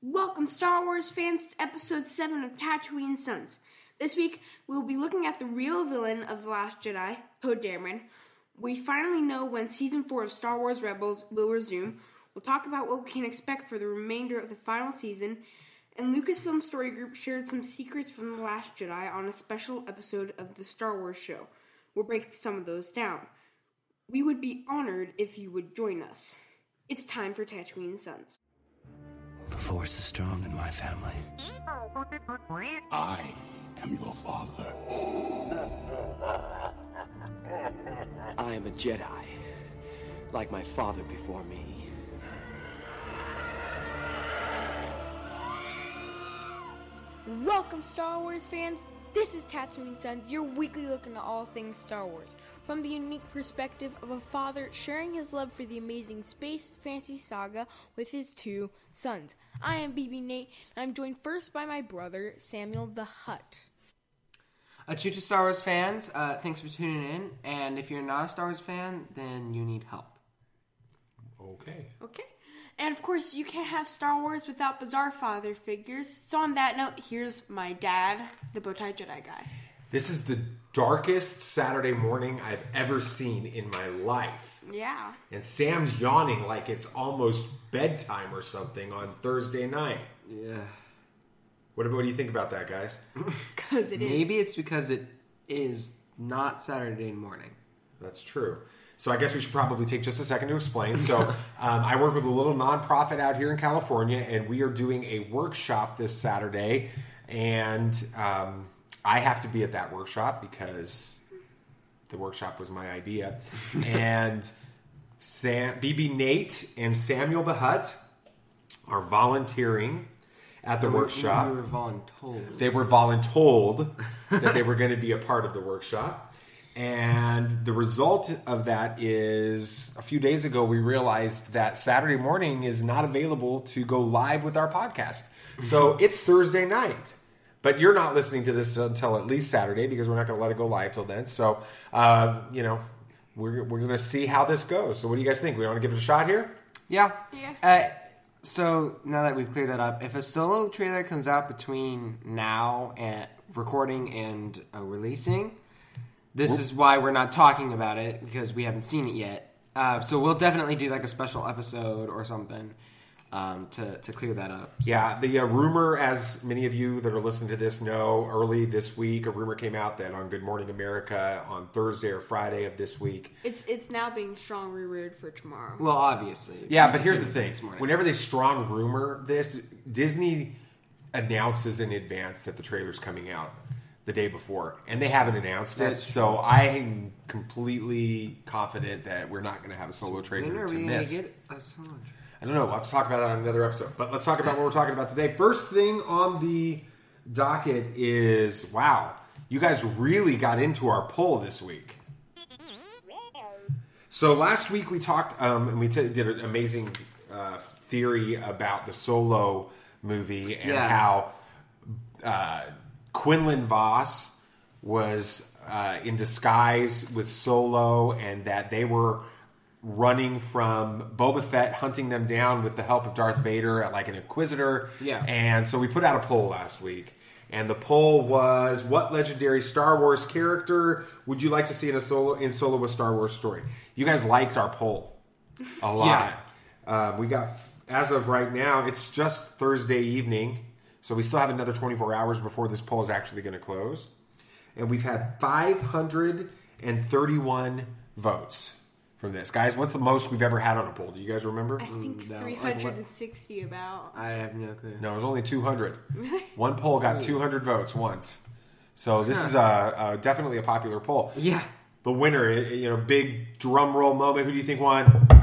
Welcome, Star Wars fans, to Episode 7 of Tatooine Sons. This week, we will be looking at the real villain of The Last Jedi, Poe Dameron. We finally know when Season 4 of Star Wars Rebels will resume. We'll talk about what we can expect for the remainder of the final season. And Lucasfilm Story Group shared some secrets from The Last Jedi on a special episode of the Star Wars show. We'll break some of those down. We would be honored if you would join us. It's time for Tatooine Sons. The Force is strong in my family. I am your father. I am a Jedi, like my father before me. Welcome, Star Wars fans. This is Tatooine Sons, your weekly look into all things Star Wars, from the unique perspective of a father sharing his love for the amazing space fantasy saga with his two sons. I am BB Nate, and I'm joined first by my brother, Samuel the Hutt. Choo Choo Star Wars fans, thanks for tuning in, and if you're not a Star Wars fan, then you need help. Okay. And of course, you can't have Star Wars without bizarre father figures. So on that note, here's my dad, the Bowtie Jedi guy. This is the darkest Saturday morning I've ever seen in my life. Yeah. And Sam's yawning like it's almost bedtime or something on Thursday night. Yeah. What do you think about that, guys? Because it is. Maybe it's because it is not Saturday morning. That's true. So I guess we should probably take just a second to explain. So I work with a little nonprofit out here in California, and we are doing a workshop this Saturday. And I have to be at that workshop because the workshop was my idea. And BB Nate and Samuel the Hutt are volunteering at the workshop. We were voluntold. They were voluntold that they were going to be a part of the workshop. And the result of that is, a few days ago, we realized that Saturday morning is not available to go live with our podcast. So it's Thursday night. But you're not listening to this until at least Saturday, because we're not going to let it go live till then. So, we're going to see how this goes. So what do you guys think? We want to give it a shot here? Yeah. Yeah. So now that we've cleared that up, if a solo trailer comes out between now and recording and releasing, this is why we're not talking about it, because we haven't seen it yet. So we'll definitely do like a special episode or something to clear that up. So. Yeah, the rumor, as many of you that are listening to this know, early this week, a rumor came out that on Good Morning America on Thursday or Friday of this week. It's now being strongly rumored for tomorrow. Well, obviously. Yeah, but here's the thing. Whenever they strong rumor this, Disney announces in advance that the trailer's coming out the day before, and they haven't announced it. So I'm completely confident that we're not going to have a solo trailer to miss. Get a solo trailer? I don't know. We'll have to talk about that on another episode. But let's talk about what we're talking about today. First thing on the docket is, wow, you guys really got into our poll this week. So last week we talked, and we did an amazing theory about the Solo movie and how Quinlan Vos was in disguise with Solo, and that they were running from Boba Fett, hunting them down with the help of Darth Vader, like an Inquisitor. Yeah. And so we put out a poll last week. And the poll was, what legendary Star Wars character would you like to see in Solo a Star Wars story? You guys liked our poll a lot. Yeah. We got, as of right now, it's just Thursday evening. So we still have another 24 hours before this poll is actually going to close. And we've had 531 votes from this. Guys, what's the most we've ever had on a poll? Do you guys remember? I think 360 about. I have no clue. No, it was only 200. Really? One poll got 200 votes once. So this is definitely a popular poll. Yeah. The winner, big drum roll moment. Who do you think won?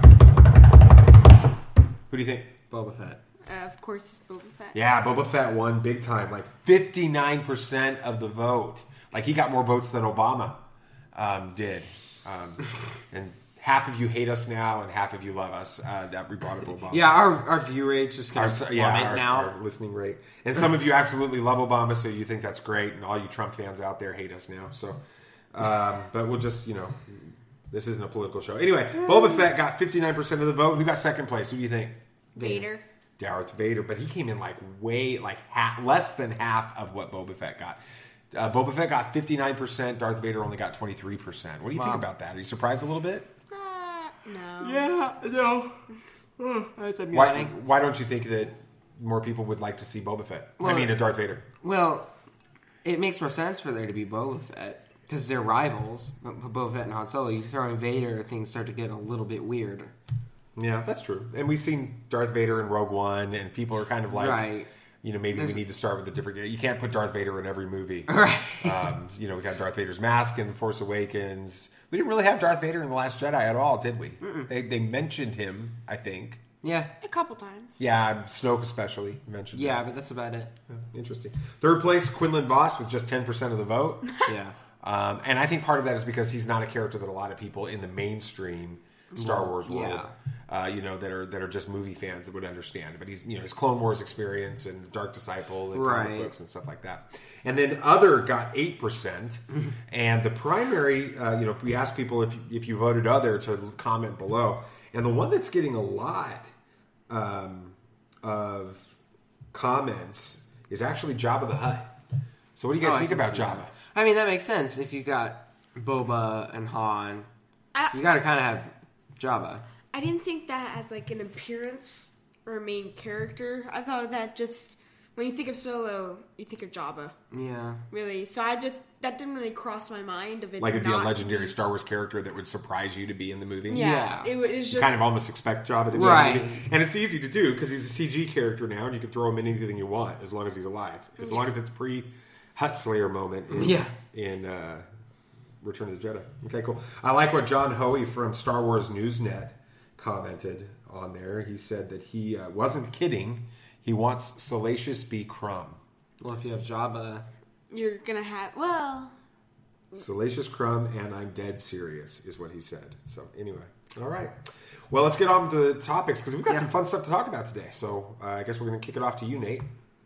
Who do you think? Boba Fett. Of course, it's Boba Fett. Yeah, Boba Fett won big time. Like 59% of the vote. Like he got more votes than Obama did. And half of you hate us now, and half of you love us. That we brought up Obama. Yeah, our view rate's just going to plummet now. Our listening rate. And some of you absolutely love Obama, so you think that's great. And all you Trump fans out there hate us now. So, but we'll just, this isn't a political show. Anyway, Boba Fett got 59% of the vote. Who got second place? Who do you think? Vader. Darth Vader, but he came in less than half of what Boba Fett got. Boba Fett got 59%. Darth Vader only got 23%. What do you think about that? Are you surprised a little bit? No. Yeah, no. Why don't you think that more people would like to see Boba Fett? A Darth Vader. Well, it makes more sense for there to be Boba Fett because they're rivals. Boba Fett and Han Solo. You throw in Vader, things start to get a little bit weird. Yeah, that's true. And we've seen Darth Vader in Rogue One, and people are kind of like, right. Maybe we need to start with a different. You can't put Darth Vader in every movie, right? We got Darth Vader's mask in The Force Awakens. We didn't really have Darth Vader in The Last Jedi at all, did we? They mentioned him, I think. Yeah, a couple times. Yeah, Snoke especially mentioned. Yeah, him. but that's about it. Yeah, interesting. Third place, Quinlan Vos with just 10% of the vote. Yeah, and I think part of that is because he's not a character that a lot of people in the mainstream Star Wars world, that are just movie fans that would understand. But he's, his Clone Wars experience and Dark Disciple and comic books and stuff like that. And then other got 8%, and the primary, we asked people if you voted other to comment below, and the one that's getting a lot of comments is actually Jabba the Hutt. So what do you guys think about Jabba? I mean, that makes sense. If you got Boba and Han, you got to kind of have Jabba. I didn't think that as like an appearance or a main character. I thought of that just when you think of Solo, you think of Jabba. Yeah, really. So that didn't really cross my mind of it. Like it'd be a legendary Star Wars character that would surprise you to be in the movie. Yeah. It was just kind of almost expect Jabba to be in the movie, and it's easy to do because he's a CG character now, and you can throw him in anything you want as long as he's alive, as long as it's pre-Hutt Slayer moment. In Return of the Jedi. Okay, cool. I like what John Hoey from Star Wars Newsnet commented on there. He said that he wasn't kidding. He wants Salacious B. Crumb. Well, if you have Jabba, you're gonna have Salacious Crumb, and I'm dead serious is what he said. So anyway, all right. Well, let's get on to the topics because we've got some fun stuff to talk about today. So I guess we're going to kick it off to you, Nate.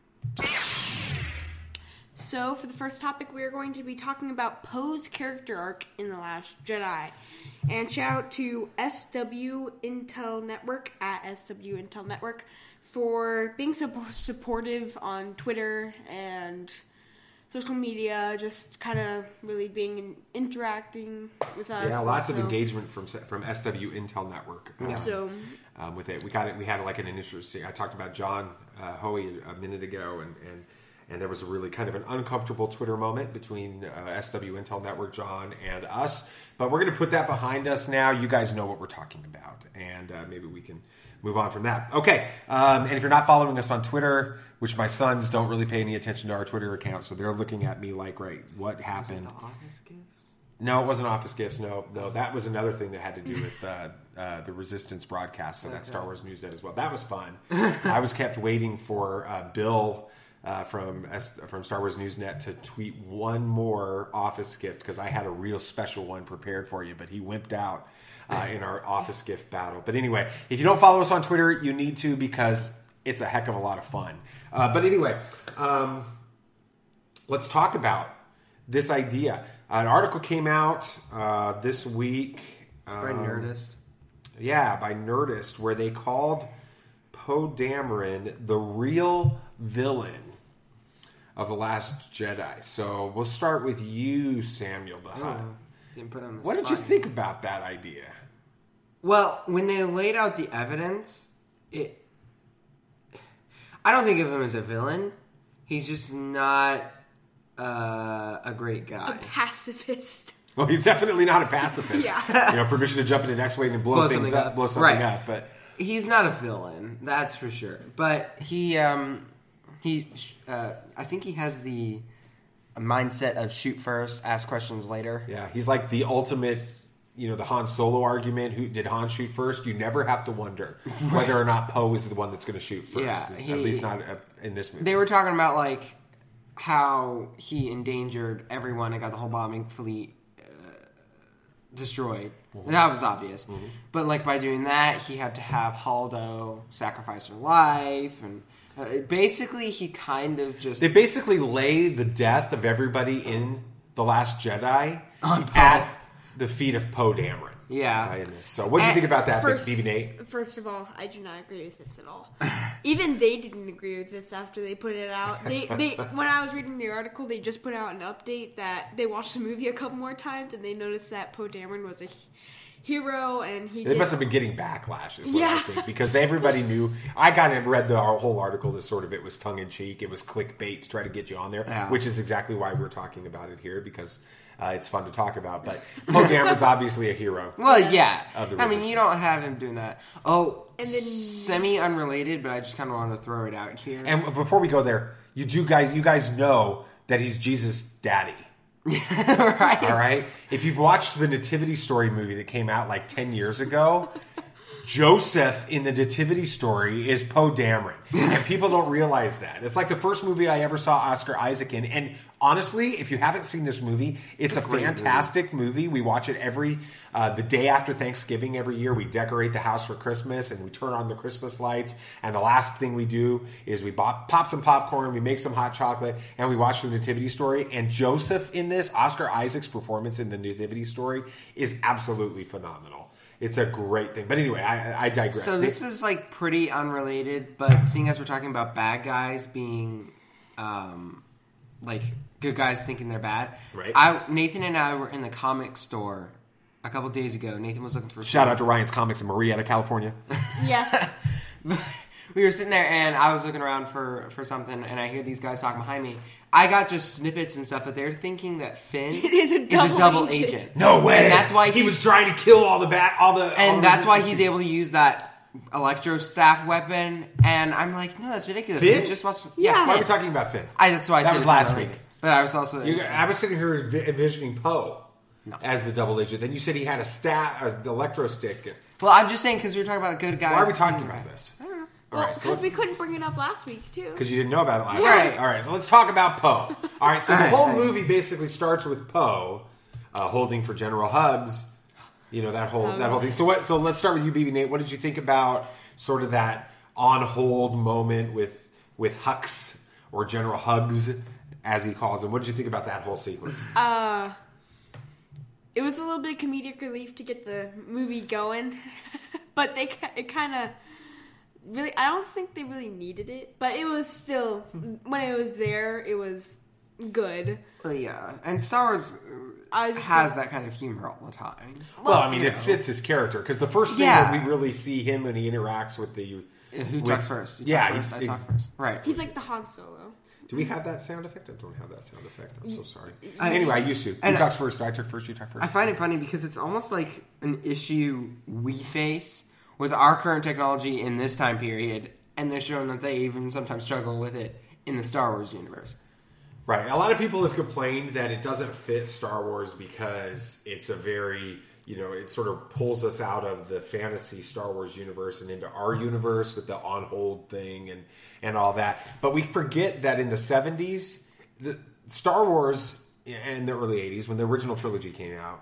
So, for the first topic, we are going to be talking about Poe's character arc in The Last Jedi. And shout out to SW Intel Network, at SW Intel Network, for being so supportive on Twitter and social media, just kind of really being interacting with us. Yeah, lots of engagement from SW Intel Network. With it, we had like an interesting. I talked about John Hoey a minute ago, and there was a really kind of an uncomfortable Twitter moment between SW Intel Network, John, and us. But we're going to put that behind us now. You guys know what we're talking about, and maybe we can move on from that. Okay, and if you're not following us on Twitter, which my sons don't really pay any attention to our Twitter account, so they're looking at me like, right, what happened? Was it the Office Gifts? No, it wasn't Office Gifts. No, that was another thing that had to do with the Resistance broadcast, so that's Star Wars Newsnet as well. That was fun. I was kept waiting for Bill from Star Wars Newsnet to tweet one more Office gift because I had a real special one prepared for you, but he wimped out in our Office gift battle. But anyway, if you don't follow us on Twitter, you need to because it's a heck of a lot of fun. But anyway, let's talk about this idea. An article came out this week. It's by Nerdist. Yeah, by Nerdist, where they called Poe Dameron the real villain of The Last Jedi. So we'll start with you, Samuel the Hutt. What did you think about that idea? Well, when they laid out the evidence, I don't think of him as a villain. He's just not a great guy. A pacifist. Well, he's definitely not a pacifist. Yeah. Permission to jump in an X-Wing and blow something up. But he's not a villain, that's for sure. But I think he has the mindset of shoot first, ask questions later. Yeah, he's like the ultimate, the Han Solo argument. Who did Han shoot first? You never have to wonder whether or not Poe is the one that's going to shoot first. Yeah, at least not in this movie. They were talking about like how he endangered everyone and got the whole bombing fleet destroyed. Mm-hmm. That was obvious. Mm-hmm. But like by doing that, he had to have Holdo sacrifice her life, and basically he kind of just... They basically lay the death of everybody in The Last Jedi at the feet of Poe Dameron. Yeah. in this. So what do you think about that, BB Nate? First of all, I do not agree with this at all. Even they didn't agree with this after they put it out. They when I was reading the article, they just put out an update that they watched the movie a couple more times and they noticed that Poe Dameron was a hero and They must have been getting backlash, is what I think, because everybody knew. I kind of read the whole article. This sort of it was tongue in cheek. It was clickbait to try to get you on there, which is exactly why we're talking about it here, because it's fun to talk about. But Poe Dameron's obviously a hero. Well, yeah. Of the I mean, Resistance. you don't have him doing that. Oh, And then- semi-unrelated, but I just kind of wanted to throw it out here. And before we go there, you guys know that he's Jesus' daddy. Right? All right. If you've watched the Nativity Story movie that came out like 10 years ago, Joseph in the Nativity Story is Poe Dameron, and people don't realize that. It's like the first movie I ever saw Oscar Isaac in, and honestly, if you haven't seen this movie, it's a fantastic movie. We watch it the day after Thanksgiving every year. We decorate the house for Christmas, and we turn on the Christmas lights, and the last thing we do is we pop some popcorn, we make some hot chocolate, and we watch the Nativity Story. And Joseph in this, Oscar Isaac's performance in the Nativity Story is absolutely phenomenal. It's a great thing. But anyway, I digress. So this is like pretty unrelated, but seeing as we're talking about bad guys being like good guys thinking they're bad. Right. Nathan and I were in the comic store a couple days ago. Nathan was looking for Shout out to Ryan's Comics in Marietta, California. Yes. We were sitting there and I was looking around for something and I hear these guys talking behind me. I got just snippets and stuff, but they're thinking that Finn is a double agent. No way! And that's why he was trying to kill all the that's why he's able to use that electro staff weapon. And I'm like, no, that's ridiculous. Finn? We just watched. Yeah. Why are we talking about Finn? That's why I That said was it's last unrelated. week. But I was also. I was sitting here envisioning Poe as the double agent. Then you said he had an electro stick. Well, I'm just saying because we were talking about good guys. Why are we talking about this? Well, All right, because we couldn't bring it up last week, too. Because you didn't know about it last Right. week. All right, so let's talk about Poe. All right, so the All whole right. movie basically starts with Poe holding for General Hugs. You know, that whole thing. So let's start with you, BB Nate. What did you think about sort of that on hold moment with Hux, or General Hugs, as he calls him? What did you think about that whole sequence? It was a little bit of comedic relief to get the movie going, but it kind of really, I don't think they really needed it, but it was still, when it was there, it was good. Well, yeah, and Star Wars has that kind of humor all the time. Well, I mean, it fits his character, because the first thing that we really see him when he interacts with the... Who talks first? I talk first. Right. He's like the Han Solo. Do we have that sound effect? I don't have that sound effect. I'm so sorry. Anyway, I used to. Who and talks first? I took first. You talk first. I find it funny because it's almost like an issue we face with our current technology in this time period, and they're showing that they even sometimes struggle with it in the Star Wars universe. Right. A lot of people have complained that it doesn't fit Star Wars because it's a very, it sort of pulls us out of the fantasy Star Wars universe and into our universe with the on hold thing and all that. But we forget that in the 70s, the Star Wars, and the early 80s, when the original trilogy came out,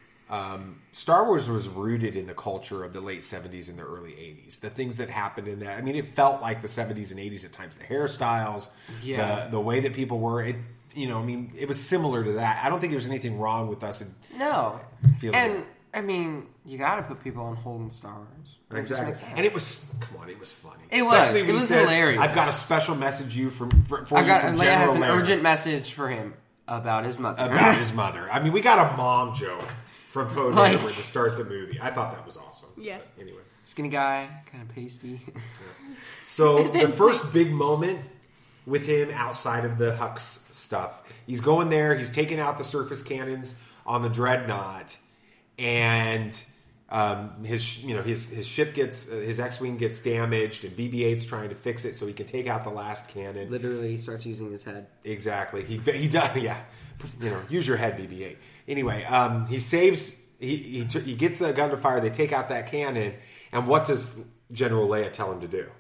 Star Wars was rooted in the culture of the late 70s and the early 80s. The things that happened in that. I mean, it felt like the 70s and 80s at times. The hairstyles, the way that people were. It was similar to that. I don't think there's anything wrong with us. Feeling and I mean, you got to put people on hold in Star Wars. Exactly. And it was funny. It was when he says, hilarious. I've got a special message for you from Leia General has an Laird. urgent message for him about his mother. I mean, we got a mom joke from Poe Dameron to start the movie. I thought that was awesome. Yes. But anyway. Skinny guy, kind of pasty. So the first big moment with him outside of the Hux stuff, he's going there, he's taking out the surface cannons on the Dreadnought, and his ship gets, his X-Wing gets damaged, and BB-8's trying to fix it so he can take out the last cannon. Literally starts using his head. Exactly. He does, yeah. Use your head, BB-8. Anyway, he saves, he gets the gun to fire, they take out that cannon, and what does General Leia tell him to do?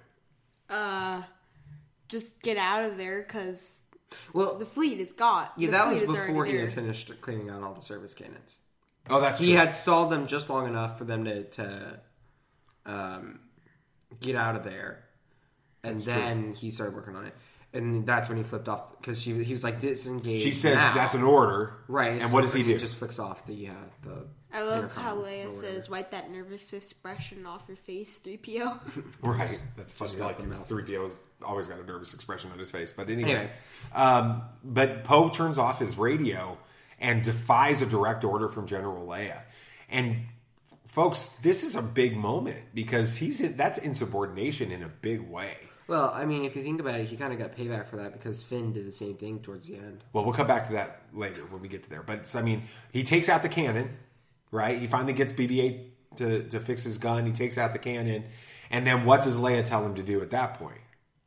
Just get out of there, because the fleet is gone. Yeah, the that fleet was is before he already had there. finished clearing out all the service cannons. Oh, that's true. He had stalled them just long enough for them to get out of there, and then he started working on it. And that's when he flipped off because he was like disengaged. She says now. that's an order. Right. And what does he do? He just flicks off the I love intercom how or Leia whatever. says, "Wipe that nervous expression off your face, 3PO." Right. That's funny. got Like the his mouth. 3PO's always got a nervous expression on his face. But anyway. Anyway. But Poe turns off his radio and defies a direct order from General Leia. And folks, this is a big moment because that's insubordination in a big way. Well, I mean, if you think about it, he kind of got payback for that because Finn did the same thing towards the end. Well, we'll come back to that later when we get to there. But, I mean, he takes out the cannon, right? He finally gets BB-8 to fix his gun. He takes out the cannon. And then what does Leia tell him to do at that point?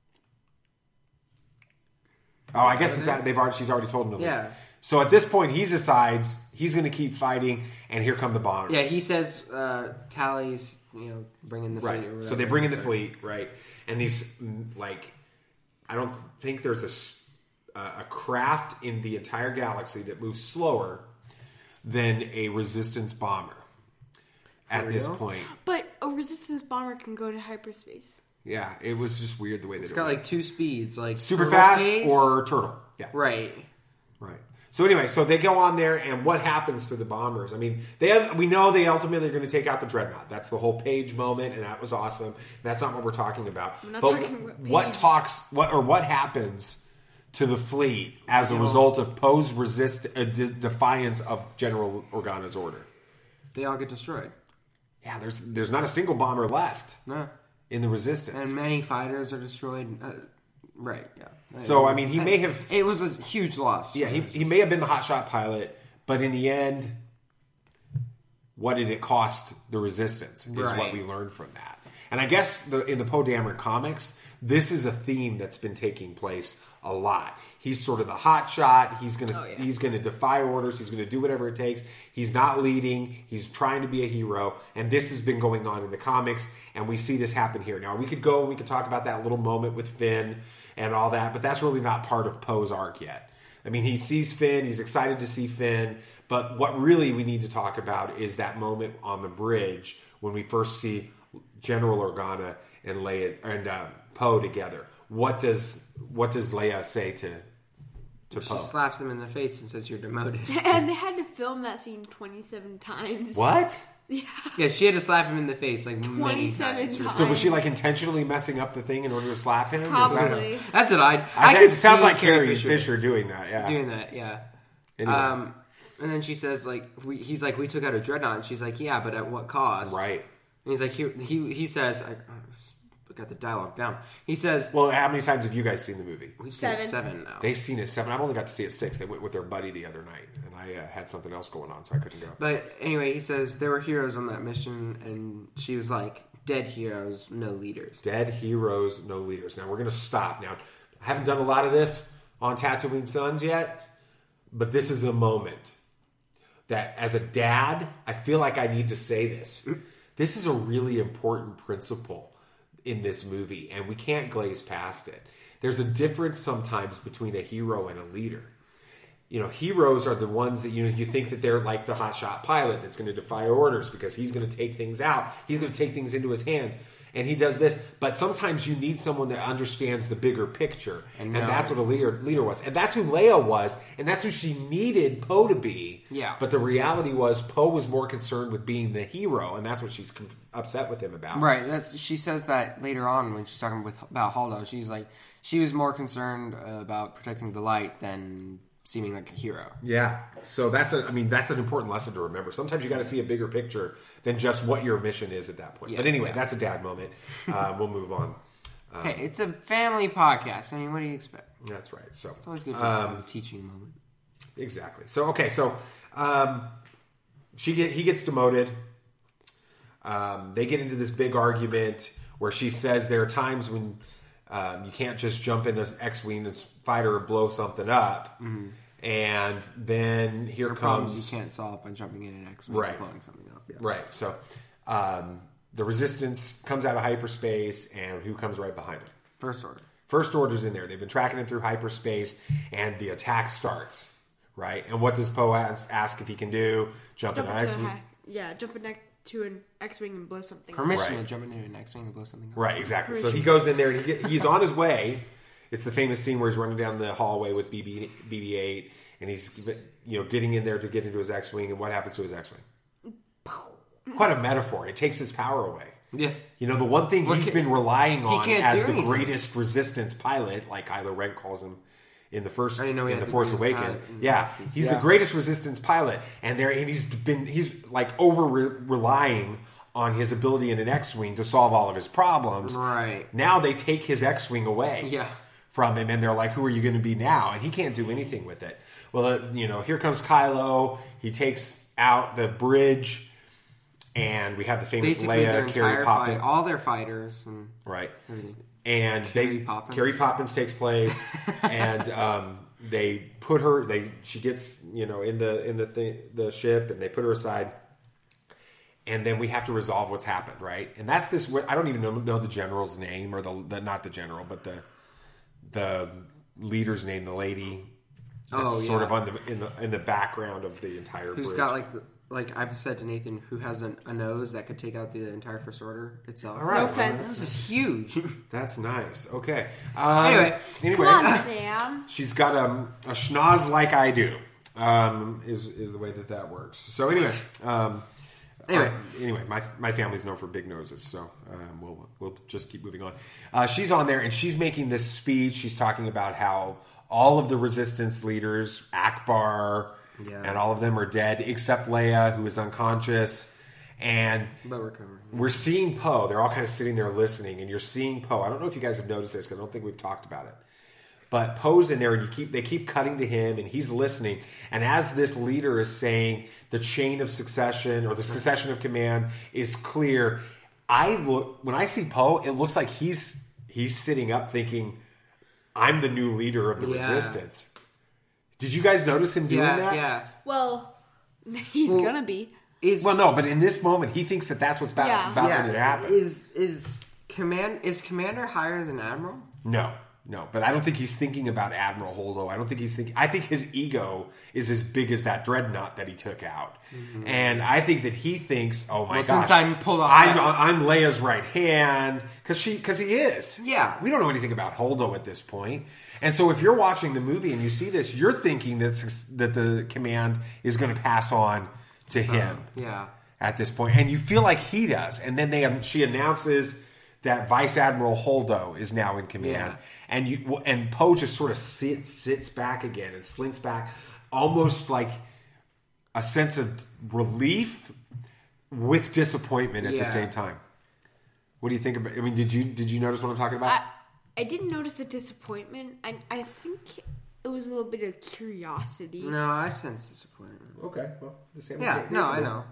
Oh, I guess she's already told him to leave. Yeah. So at this point, he decides he's going to keep fighting, and here come the bombers. Yeah, he says Tally's, bring in the fleet Right. or whatever. So they bring in the fleet, right? And these, I don't think there's a craft in the entire galaxy that moves slower than a Resistance bomber at this point. But a Resistance bomber can go to hyperspace. Yeah, it was just weird the way It's they got did it. like two speeds, like Super turtle fast pace. or turtle. Yeah. Right. Right. So anyway, so they go on there, and what happens to the bombers? I mean, we know they ultimately are going to take out the Dreadnought. That's the whole Page moment, and that was awesome. That's not what we're talking about. We're not But talking about Paige. what happens to the fleet as a result of Poe's defiance of General Organa's order? They all get destroyed. Yeah, there's not a single bomber left No. in the Resistance. And many fighters are destroyed. Right, yeah. So, I mean, he may have... It was a huge loss. Yeah, he may have been the hotshot pilot, but in the end, what did it cost the Resistance is Right. what we learned from that. And I guess in the Poe Dameron comics, this is a theme that's been taking place a lot. He's sort of the hotshot. He's gonna defy orders. He's gonna do whatever it takes. He's not leading. He's trying to be a hero. And this has been going on in the comics, and we see this happen here. Now we could talk about that little moment with Finn and all that, but that's really not part of Poe's arc yet. I mean, he sees Finn. He's excited to see Finn. But what really we need to talk about is that moment on the bridge when we first see General Organa and Leia and Poe together. What does Leia say to She Poe? slaps him in the face and says, "You're demoted." And they had to film that scene 27 times. What? Yeah, she had to slap him in the face like 27 many times. So was she like intentionally messing up the thing in order to slap him? Is that Probably. That's what I it could sounds see like Carrie Carrie Fisher doing that. Yeah. doing that. Yeah. Anyway. And then she says he's like, "We took out a dreadnought," and she's like, "Yeah, but at what cost?" Right. And he's like, he says, I got the dialogue down. He says, Well, how many times have you guys seen the movie? "We've seen it 7. 7 now." They've seen it 7. I've only got to see it 6. They went with their buddy the other night, and I had something else going on, so I couldn't go. But anyway, he says there were heroes on that mission, and she was like, "Dead heroes, no leaders." Dead heroes, no leaders. Now, we're going to stop. Now, I haven't done a lot of this on Tatooine Sons yet, but this is a moment that, as a dad, I feel like I need to say this. This is a really important principle in this movie, and we can't glaze past it. There's a difference sometimes between a hero and a leader. Heroes are the ones that you think that they're like the hotshot pilot that's going to defy orders because he's going to take things out. He's going to take things into his hands. And he does this. But sometimes you need someone that understands the bigger picture. And that's what a leader was. And that's who Leia was. And that's who she needed Poe to be. Yeah. But the reality was Poe was more concerned with being the hero. And that's what she's upset with him about. Right. She says that later on when she's talking about Holdo. She's like, she was more concerned about protecting the light than seeming like a hero. Yeah. So that's an important lesson to remember. Sometimes you got to see a bigger picture than just what your mission is at that point. Yeah, but anyway, yeah. that's a dad moment. We'll move on. Hey, it's a family podcast. I mean, what do you expect? That's right. So It's always good to have a teaching moment. exactly. So okay. So he gets demoted. They get into this big argument where she says there are times when you can't just jump into X-Wing and fighter and blow something up. Mm-hmm. And then here comes... Problems you can't solve by jumping in an X-Wing Right. and blowing something up. Yeah. Right. So the Resistance comes out of hyperspace, and who comes right behind it? First Order. First Order's in there. They've been tracking it through hyperspace, and the attack starts. Right? And what does Poe ask if he can do? Jump into X-Wing? Jump into an X-Wing and blow something up. Permission Right. to jump into an X-Wing and blow something up. Right, exactly. So he goes in there, and he's on his way. It's the famous scene where he's running down the hallway with BB-8, and he's getting in there to get into his X-wing, and what happens to his X-wing? What a metaphor! It takes his power away. Yeah. The one thing he's been relying on as the anything. greatest resistance pilot, like Kylo Ren calls him in the Force Awakens. He's the greatest resistance pilot, and he's like over relying on his ability in an X-wing to solve all of his problems. Right. Now they take his X-wing away from him, and they're like, "Who are you going to be now?" And he can't do anything with it. Well, here comes Kylo. He takes out the bridge. And we have the famous basically Leia, Carrie Poppins. All their fighters. And right. Everything. And Carrie Poppins takes place. And they put her, she gets, in the ship, and they put her aside. And then we have to resolve what's happened, right? And that's this, I don't even know the general's name, or not the general, but the leader's name, the lady. Sort of in the background of the entire bridge. Who's got like I've said to Nathan, who has a nose that could take out the entire First Order itself. All right, no offense. This is huge. That's nice. Okay. Anyway, come on, Sam. She's got a schnoz like I do. Is the way that works. So anyway, my family's known for big noses, so we'll just keep moving on. She's on there, and she's making this speech. She's talking about how all of the resistance leaders, Akbar. Yeah. And all of them are dead except Leia, who is unconscious. And we're seeing Poe. They're all kind of sitting there listening, and you're seeing Poe. I don't know if you guys have noticed this because I don't think we've talked about it. But Poe's in there, and they keep cutting to him, and he's listening. And as this leader is saying, the chain of succession or the succession of command is clear. When I see Poe, it looks like he's sitting up, thinking, "I'm the new leader of the resistance." Did you guys notice him doing that? Yeah. Well, he's gonna be. No, but in this moment, he thinks that's what's about to happen. Is Commander higher than Admiral? No, but I don't think he's thinking about Admiral Holdo. I don't think he's thinking. I think his ego is as big as that dreadnought that he took out, and I think that he thinks, "Oh my gosh, since I'm pulled off, I'm Leia's right hand," because he is. Yeah, we don't know anything about Holdo at this point. And so if you're watching the movie and you see this, you're thinking that the command is going to pass on to him at this point. And you feel like he does. And then she announces that Vice Admiral Holdo is now in command. Yeah. And Poe just sort of sits back again and slinks back, almost like a sense of relief with disappointment at the same time. What do you think about? I mean, did you notice what I'm talking about? I didn't notice a disappointment. I think it was a little bit of curiosity. No, I sense disappointment. Okay, well, the same. Yeah, no, I know.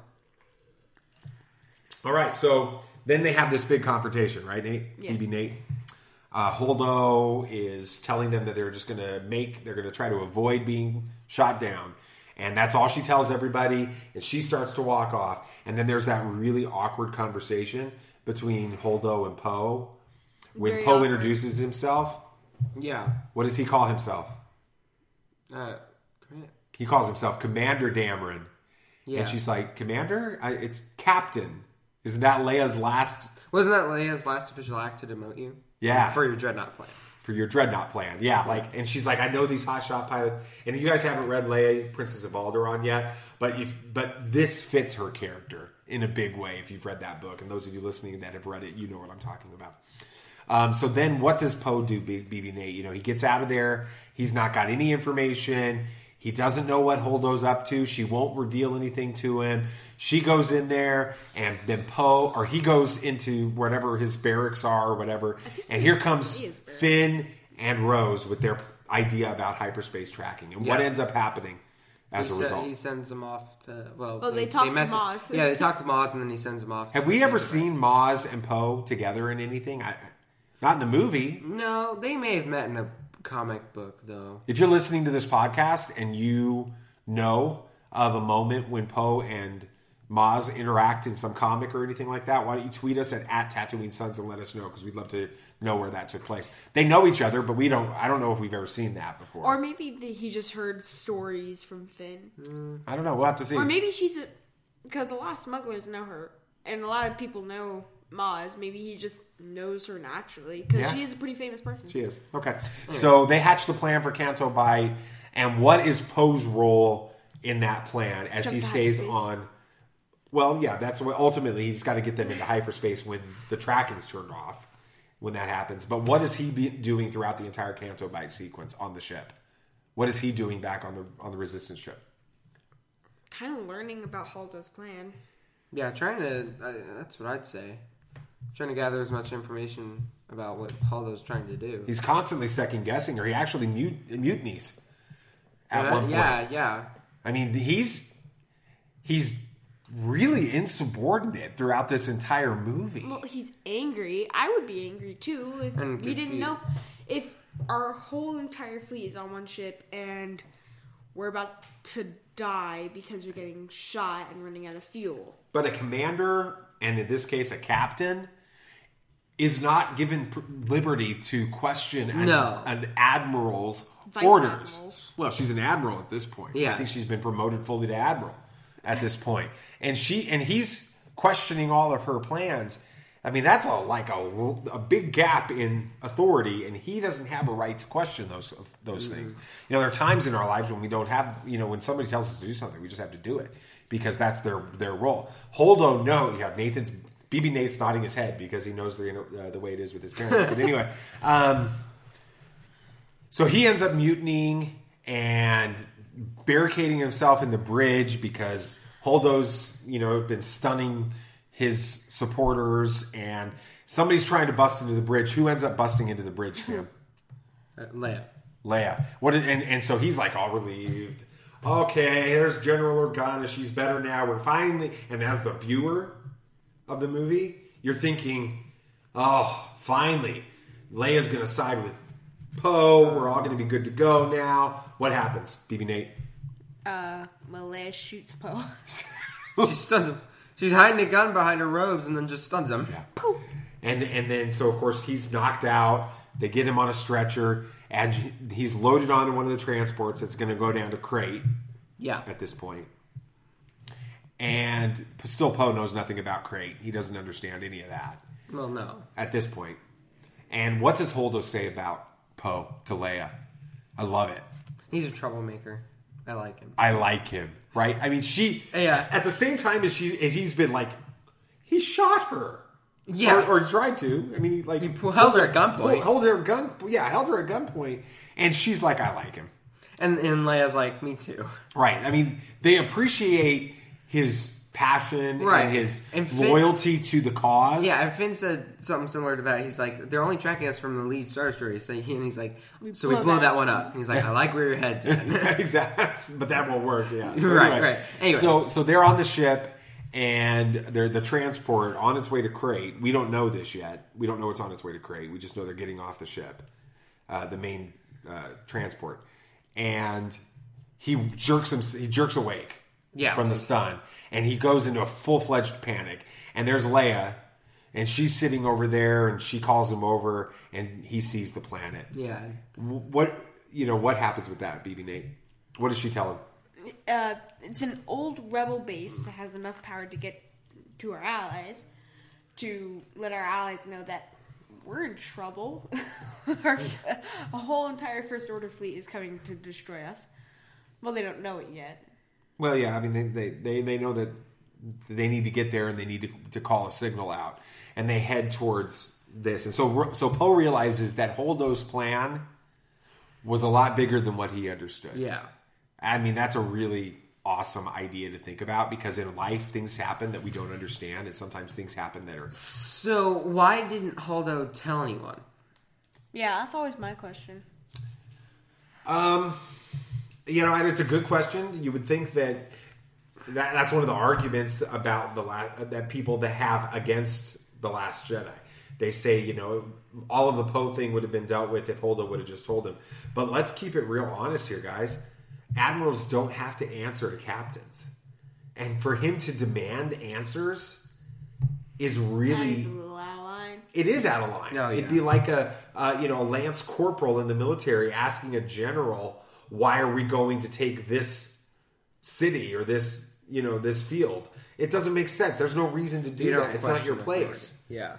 All right, so then they have this big confrontation, right, Nate? Yes. BB Nate. Holdo is telling them that they're going to try to avoid being shot down. And that's all she tells everybody. And she starts to walk off. And then there's that really awkward conversation between Holdo and Poe. When Poe introduces himself. Yeah. What does he call himself? He calls himself Commander Dameron. Yeah. And she's like, "Commander? It's Captain. Isn't that Leia's last... Wasn't that Leia's last official act to demote you? Yeah. For your Dreadnought plan. For your Dreadnought plan. Yeah. And she's like, "I know these hotshot pilots." And you guys haven't read Leia, Princess of Alderaan yet, but this fits her character in a big way if you've read that book. And those of you listening that have read it, you know what I'm talking about. So then what does Poe do, BB Nate? He gets out of there. He's not got any information. He doesn't know what Holdo's up to. She won't reveal anything to him. She goes in there, and then he goes into whatever his barracks are or whatever. And here comes Finn and Rose with their idea about hyperspace tracking. And what ends up happening as a result? He sends them off to... Well, they talk to Maz. Yeah, they talk to Maz, and then he sends them off. Have we ever seen Maz and Poe together in anything? Not in the movie. No, they may have met in a comic book, though. If you're listening to this podcast and you know of a moment when Poe and Maz interact in some comic or anything like that, why don't you tweet us at Tatooine Sons and let us know, because we'd love to know where that took place. They know each other, but I don't know if we've ever seen that before. Or maybe he just heard stories from Finn. I don't know. We'll have to see. Or maybe because a lot of smugglers know her, and a lot of people know Maz. Maybe he just knows her naturally because Yeah. she is a pretty famous person. She is. Okay. So they hatch the plan for Canto Bight, and what is Poe's role in that plan as Jump he to stays hyperspace. on? Well, yeah, that's what ultimately he's got to get them into hyperspace when the tracking's turned off, when that happens. But what is he doing throughout the entire Canto Bight sequence on the ship? What is he doing back on the Resistance ship? Kind of learning about Holdo's plan. Yeah, trying to. That's what I'd say. Trying to gather as much information about what Holdo's trying to do. He's constantly second guessing her. He actually mutinies at one point. Yeah. I mean, he's really insubordinate throughout this entire movie. Well, he's angry. I would be angry too if And we didn't confused. know. If our whole entire fleet is on one ship and we're about to die because we're getting shot and running out of fuel. But a commander, and in this case a captain, is not given liberty to question an admiral's Vice orders. admirals. Well, she's an admiral at this point. Yeah. I think she's been promoted fully to admiral at this point. And he's questioning all of her plans. I mean, that's a big gap in authority, and he doesn't have a right to question those things. You know, there are times in our lives when we don't have, when somebody tells us to do something, we just have to do it because that's their role. Holdo, no, you have BB Nate's nodding his head because he knows the way it is with his parents. But anyway, so he ends up mutinying and barricading himself in the bridge because Holdo's, been stunning his supporters, and somebody's trying to bust into the bridge. Who ends up busting into the bridge, Sam? Leia. And so he's like all relieved. Okay, there's General Organa. She's better now. We're finally. And as the viewer of the movie, you're thinking, oh, finally, Leia's going to side with Poe. We're all going to be good to go now. What happens, BB Nate? Well, Leia shoots Poe. She stuns him. She's hiding a gun behind her robes and then just stuns him. Yeah. Poof. And then, so of course, he's knocked out. They get him on a stretcher, and he's loaded onto one of the transports that's going to go down to Crate. Yeah. At this point. And still Poe knows nothing about Crate. He doesn't understand any of that. Well, no. At this point. And what does Holdo say about Poe to Leia? I love it. He's a troublemaker. I like him. Right? I mean, at the same time as he's been like, he shot her. Yeah. Or tried to. I mean, he held her at gunpoint. Held her at gunpoint. And she's like, I like him. And Leia's like, me too. Right. I mean, they appreciate his passion and his loyalty to the cause. Yeah, and Finn said something similar to that. He's like, they're only tracking us from the lead Star Destroyer. So he's like, so we blow that one up. He's like, I like where your head's at. Exactly. But that won't work, yeah. So right. Anyway. So they're on the ship, and they're the transport on its way to Crate. We don't know this yet. We don't know it's on its way to Crate. We just know they're getting off the ship, the main transport. And he jerks awake from the stun. And he goes into a full-fledged panic. And there's Leia, and she's sitting over there, and she calls him over, and he sees the planet. Yeah. What happens with that, BB Nate? What does she tell him? It's an old rebel base that has enough power to get to our allies, to let our allies know that we're in trouble. A whole entire First Order fleet is coming to destroy us. Well, they don't know it yet. Well, yeah, I mean, they know that they need to get there and they need to call a signal out. And they head towards this. And so Poe realizes that Holdo's plan was a lot bigger than what he understood. Yeah. I mean, that's a really awesome idea to think about because in life, things happen that we don't understand. And sometimes things happen that are... So why didn't Holdo tell anyone? Yeah, that's always my question. And it's a good question. You would think that's one of the arguments about that people that have against The Last Jedi. They say, all of the Poe thing would have been dealt with if Holdo would have just told him. But let's keep it real honest here, guys. Admirals don't have to answer to captains. And for him to demand answers is really... That's a little out of line. It is out of line. Oh, yeah. It'd be like a lance corporal in the military asking a general, why are we going to take this city or this field? It doesn't make sense. There's no reason to do that. It's not your place. Yeah.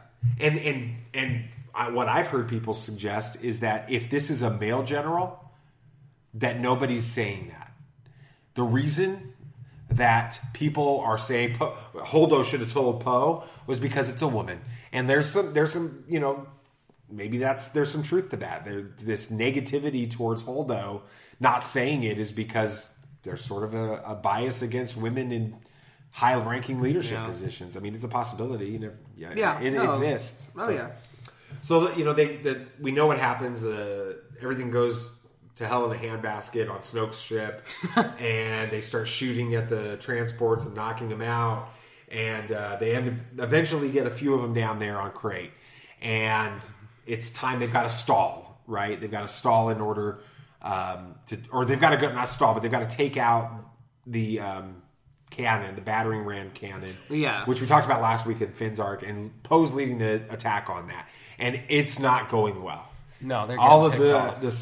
And what I've heard people suggest is that if this is a male general, that nobody's saying that. The reason that people are saying Holdo should have told Poe was because it's a woman, and there's some maybe there's some truth to that. This negativity towards Holdo not saying it is because there's sort of a bias against women in high-ranking leadership positions. I mean, it's a possibility. It exists. Oh, so. yeah. So, we know what happens. Everything goes to hell in a handbasket on Snoke's ship, and they start shooting at the transports and knocking them out. And they eventually get a few of them down there on Crate. And it's time. They've got to stall, right? They've got to stall in order they've got to go, not stall, but they've got to take out the cannon, the battering ram cannon, which we talked about last week in Finn's arc, and Poe's leading the attack on that, and it's not going well. No, they're all of the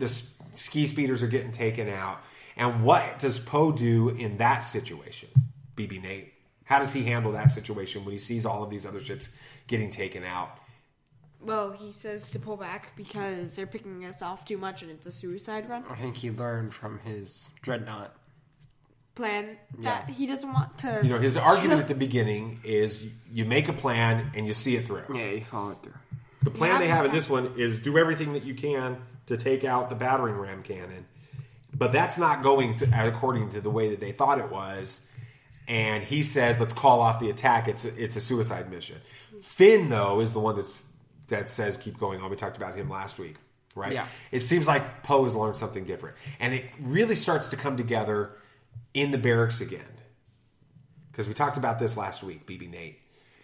ski speeders are getting taken out, and what does Poe do in that situation? BB Nate, how does he handle that situation when he sees all of these other ships getting taken out? Well, he says to pull back because they're picking us off too much and it's a suicide run. I think he learned from his dreadnought plan that he doesn't want to... his argument at the beginning is you make a plan and you see it through. Yeah, you follow it through. The plan they have in this one is do everything that you can to take out the battering ram cannon. But that's not going according to the way that they thought it was. And he says, let's call off the attack. It's a suicide mission. Finn, though, is the one that says keep going on. We talked about him last week, right? Yeah. It seems like Poe has learned something different. And it really starts to come together in the barracks again. Because we talked about this last week, BB Nate.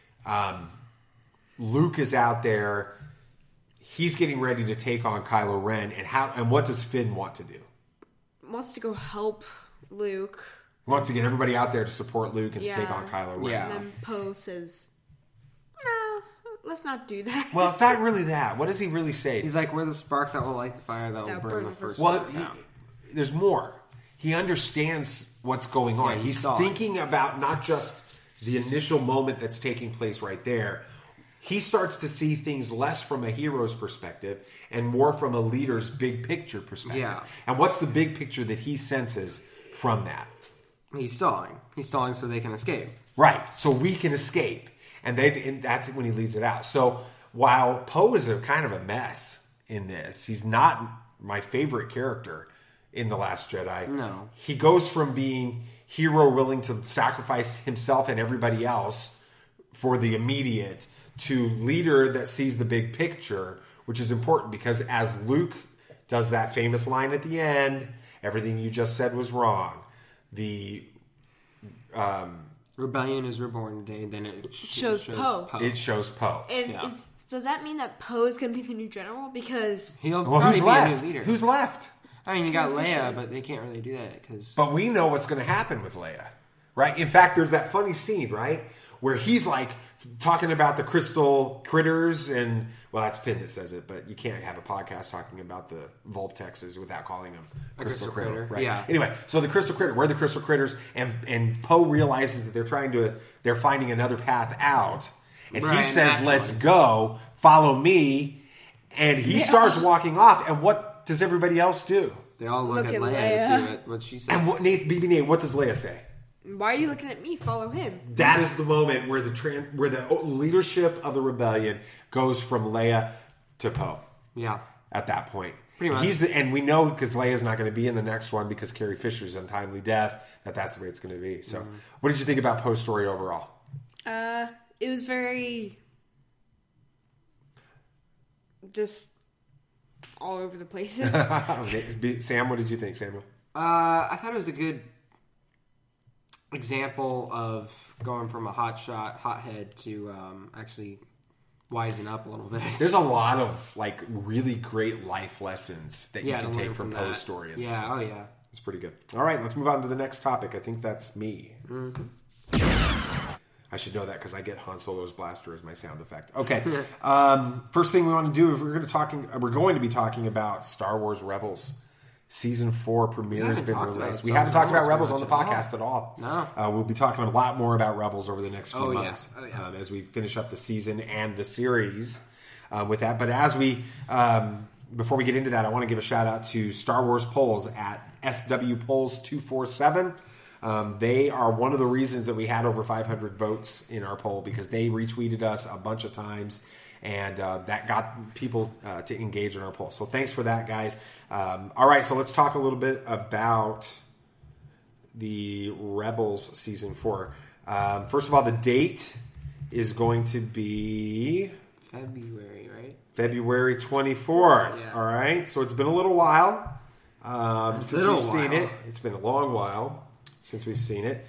Luke is out there. He's getting ready to take on Kylo Ren. And what does Finn want to do? Wants to go help Luke. He wants to get everybody out there to support Luke and to take on Kylo Ren. Yeah. And then Poe says, no, let's not do that. Well, it's not really that. What does he really say? He's like, we're the spark that will light the fire that will burn the first. Well, there's more. He understands what's going on. Yeah, he's thinking about not just the initial moment that's taking place right there. He starts to see things less from a hero's perspective and more from a leader's big picture perspective. Yeah. And what's the big picture that he senses from that? He's stalling. He's stalling so they can escape. Right. So we can escape. And that's when he leads it out. So while Poe is a kind of a mess in this, he's not my favorite character in The Last Jedi. No. He goes from being hero willing to sacrifice himself and everybody else for the immediate to leader that sees the big picture, which is important because as Luke does that famous line at the end, everything you just said was wrong. The Rebellion is reborn today, then it shows Poe. It shows Poe. And does that mean that Poe is going to be the new general? Because who's left? Who's left? I mean, you got Leia, but they can't really do that because. But we know what's going to happen with Leia, right? In fact, there's that funny scene, right, where he's like talking about the crystal critters, and well, that's Finn that says it, but you can't have a podcast talking about the Vulptexes without calling them crystal critter, right? Yeah. Anyway, so the crystal critter, we're the crystal critters, and Poe realizes that they're finding another path out, and he says, "Let's go, follow me," and he starts walking off, and what does everybody else do? They all look at Leia to see what she says. And BB Nate, what does Leia say? Why are you looking at me? Follow him. That is the moment where the leadership of the rebellion goes from Leia to Poe. Yeah. At that point. Pretty much. And we know because Leia's not going to be in the next one because Carrie Fisher's untimely death, that's the way it's going to be. So, what did you think about Poe's story overall? It was very just all over the place. Okay. Sam, what did you think, Samuel? I thought it was a good example of going from a hothead to actually wisen up a little bit. There's a lot of like really great life lessons that you can take from Poe's story. In this one. Oh yeah. It's pretty good. All right, let's move on to the next topic. I think that's me. I should know that because I get Han Solo's blaster as my sound effect. Okay. First thing we want to do is we're going to be talking about Star Wars Rebels Season 4 premiere has been talked about released. Star We Wars haven't talked about Rebels Rebels on the much at all. podcast at all. No. We'll be talking a lot more about Rebels over the next few Oh, yeah. months Oh, yeah. as we finish up the season and the series with that. But as we, before we get into that, I want to give a shout out to Star Wars Polls at SW Polls 247. They are one of the reasons that we had over 500 votes in our poll because they retweeted us a bunch of times. And that got people to engage in our poll. So thanks for that, guys. All right, so let's talk a little bit about the Rebels Season 4. First of all, the date is going to be February, right? February 24th. Yeah. All right, so it's been a little while since we've seen while. it. It's been a long while since we've seen it.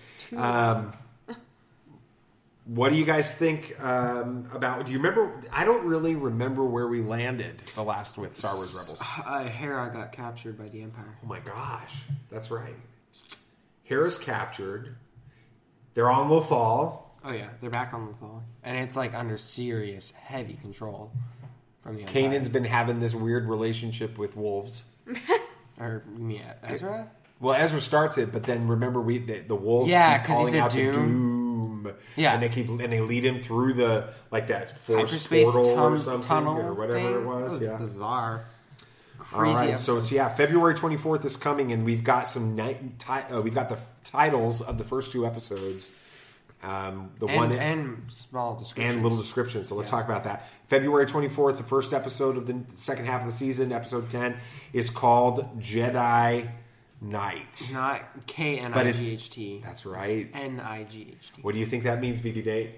What do you guys think about? Do you remember? I don't really remember where we landed the last with Star Wars Rebels. Hera got captured by the Empire. Oh my gosh, that's right. Hera's captured. They're on Lothal. Oh yeah, they're back on Lothal, and it's like under serious, heavy control from the Empire. Kanan's been having this weird relationship with wolves. Or you mean Ezra? Well, Ezra starts it, but then remember the wolves Yeah, keep 'cause he calling said out to Doom. Doom. Yeah. and they lead him through the that force Hyperspace portal or something tunnel or whatever thing? it was. That Yeah. bizarre. All Crazy. right, episode. so it's February 24th is coming, and we've got we've got the titles of the first 2 episodes. And small descriptions. And little descriptions. So let's talk about that. February 24th, the first episode of the second half of the season, episode 10, is called Jedi Knight. Not K-N-I-G-H-T. That's right. N-I-G-H-T. What do you think that means, BB Date?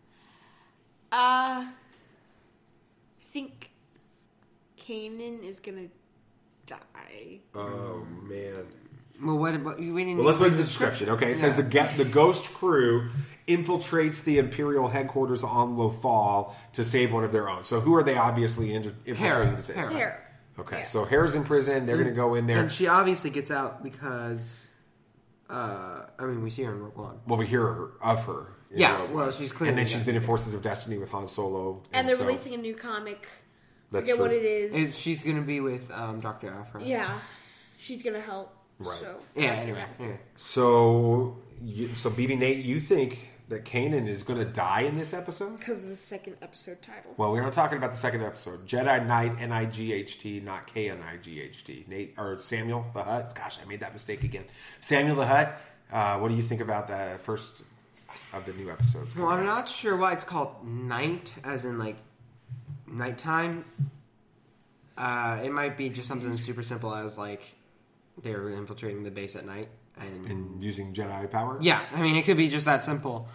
I think Kanan is gonna die. Oh, man. Well, we didn't. Well, let's look at the description. Okay, it says the Ghost crew infiltrates the Imperial headquarters on Lothal to save one of their own. So who are they obviously infiltrating to save? Hera. Hera. Okay, Yeah. so Hera's in prison. They're going to go in there. And she obviously gets out because, we see her in Rogue One. Well, we hear of her. in Yeah, Rogue well, One. she's clearly and then she's been in Destiny. Forces of Destiny with Han Solo, And they're so releasing a new comic. that's Forget true. what it is. She's going to be with Dr. Aphra. Yeah, she's gonna help. Right. So Yeah, that's anyway. enough. Anyway. So BB Nate, you think that Kanan is going to die in this episode? Because of the second episode title. Well, we're not talking about the second episode. Jedi Knight, N-I-G-H-T, not K-N-I-G-H-T. Nate or Samuel the Hutt. Gosh, I made that mistake again. Samuel the Hutt. What do you think about the first of the new episodes? Well, I'm not sure why it's called night, as in like nighttime. It might be just something super simple as like they're infiltrating the base at night And using Jedi power? yeah, I mean it could be just that simple.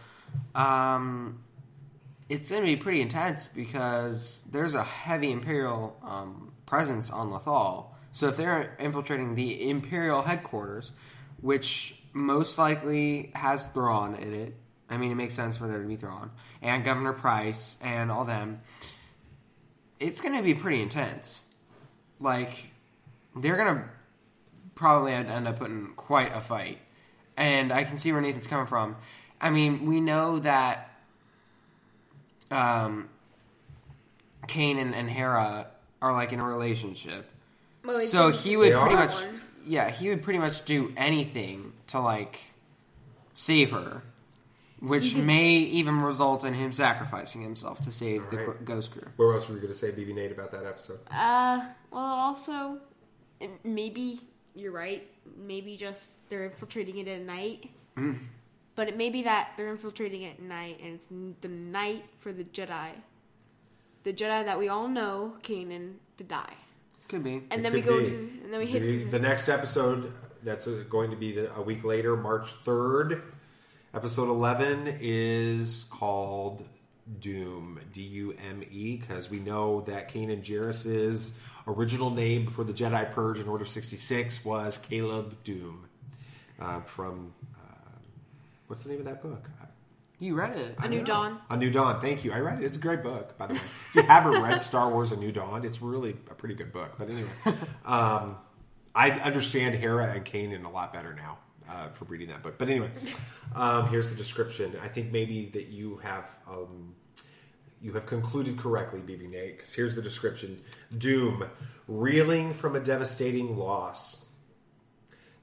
It's going to be pretty intense because there's a heavy Imperial presence on Lothal. So if they're infiltrating the Imperial headquarters, which most likely has Thrawn in it, I mean, it makes sense for there to be Thrawn, and Governor Price, and all them, it's going to be pretty intense. Like, they're going to probably end up putting quite a fight. And I can see where Nathan's coming from. I mean, we know that Kanan and Hera are like in a relationship. Well, So he would They pretty are? much, he would pretty much do anything to like save her, which may even result in him sacrificing himself to save the Right. Ghost Crew. What else were you going to say, BB Nate, about that episode? Well, also, maybe you're right. Maybe just they're infiltrating it at night. But it may be that they're infiltrating it at night, and it's the night for the Jedi. The Jedi that we all know, Kanan, to die. Could be. And then Could we go be. to, and then we hit The next episode, that's going to be a week later, March 3rd. Episode 11 is called Doom, D-U-M-E, because we know that Kanan Jarrus's original name before the Jedi Purge in Order 66 was Caleb Doom. From, what's the name of that book? You read it. A New Dawn. A New Dawn. Thank you. I read it. It's a great book, by the way. If you haven't read Star Wars: A New Dawn, it's really a pretty good book. But anyway, I understand Hera and Kanan a lot better now for reading that book. But anyway, here's the description. I think maybe that you have concluded correctly, BB Nate, because here's the description. Doom, reeling from a devastating loss,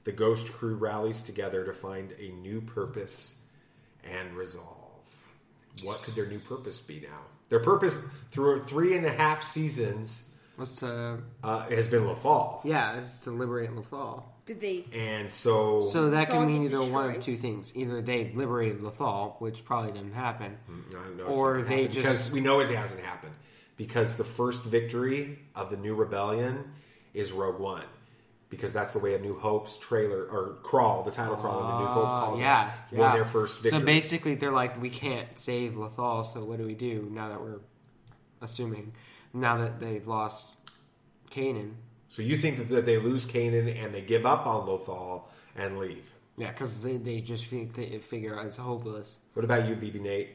the Ghost crew rallies together to find a new purpose and resolve. What could their new purpose be now? Their purpose through 3.5 seasons What's to? has been Lothal. Yeah, it's to liberate Lothal. Did they? And so that could Lothal mean get either one of destroyed? two things: either they liberated Lothal, which probably didn't happen, I know or it's not they happened, just because we know it hasn't happened, because the first victory of the new rebellion is Rogue One, because that's the way A New Hope's trailer or crawl, the title crawl in A New Hope calls it, won their first victory. So basically, they're like, we can't save Lothal, so what do we do now that we're assuming now that they've lost Kanan? So you think that they lose Kanan and they give up on Lothal and leave? Yeah, because they just figure it's hopeless. What about you, BB Nate?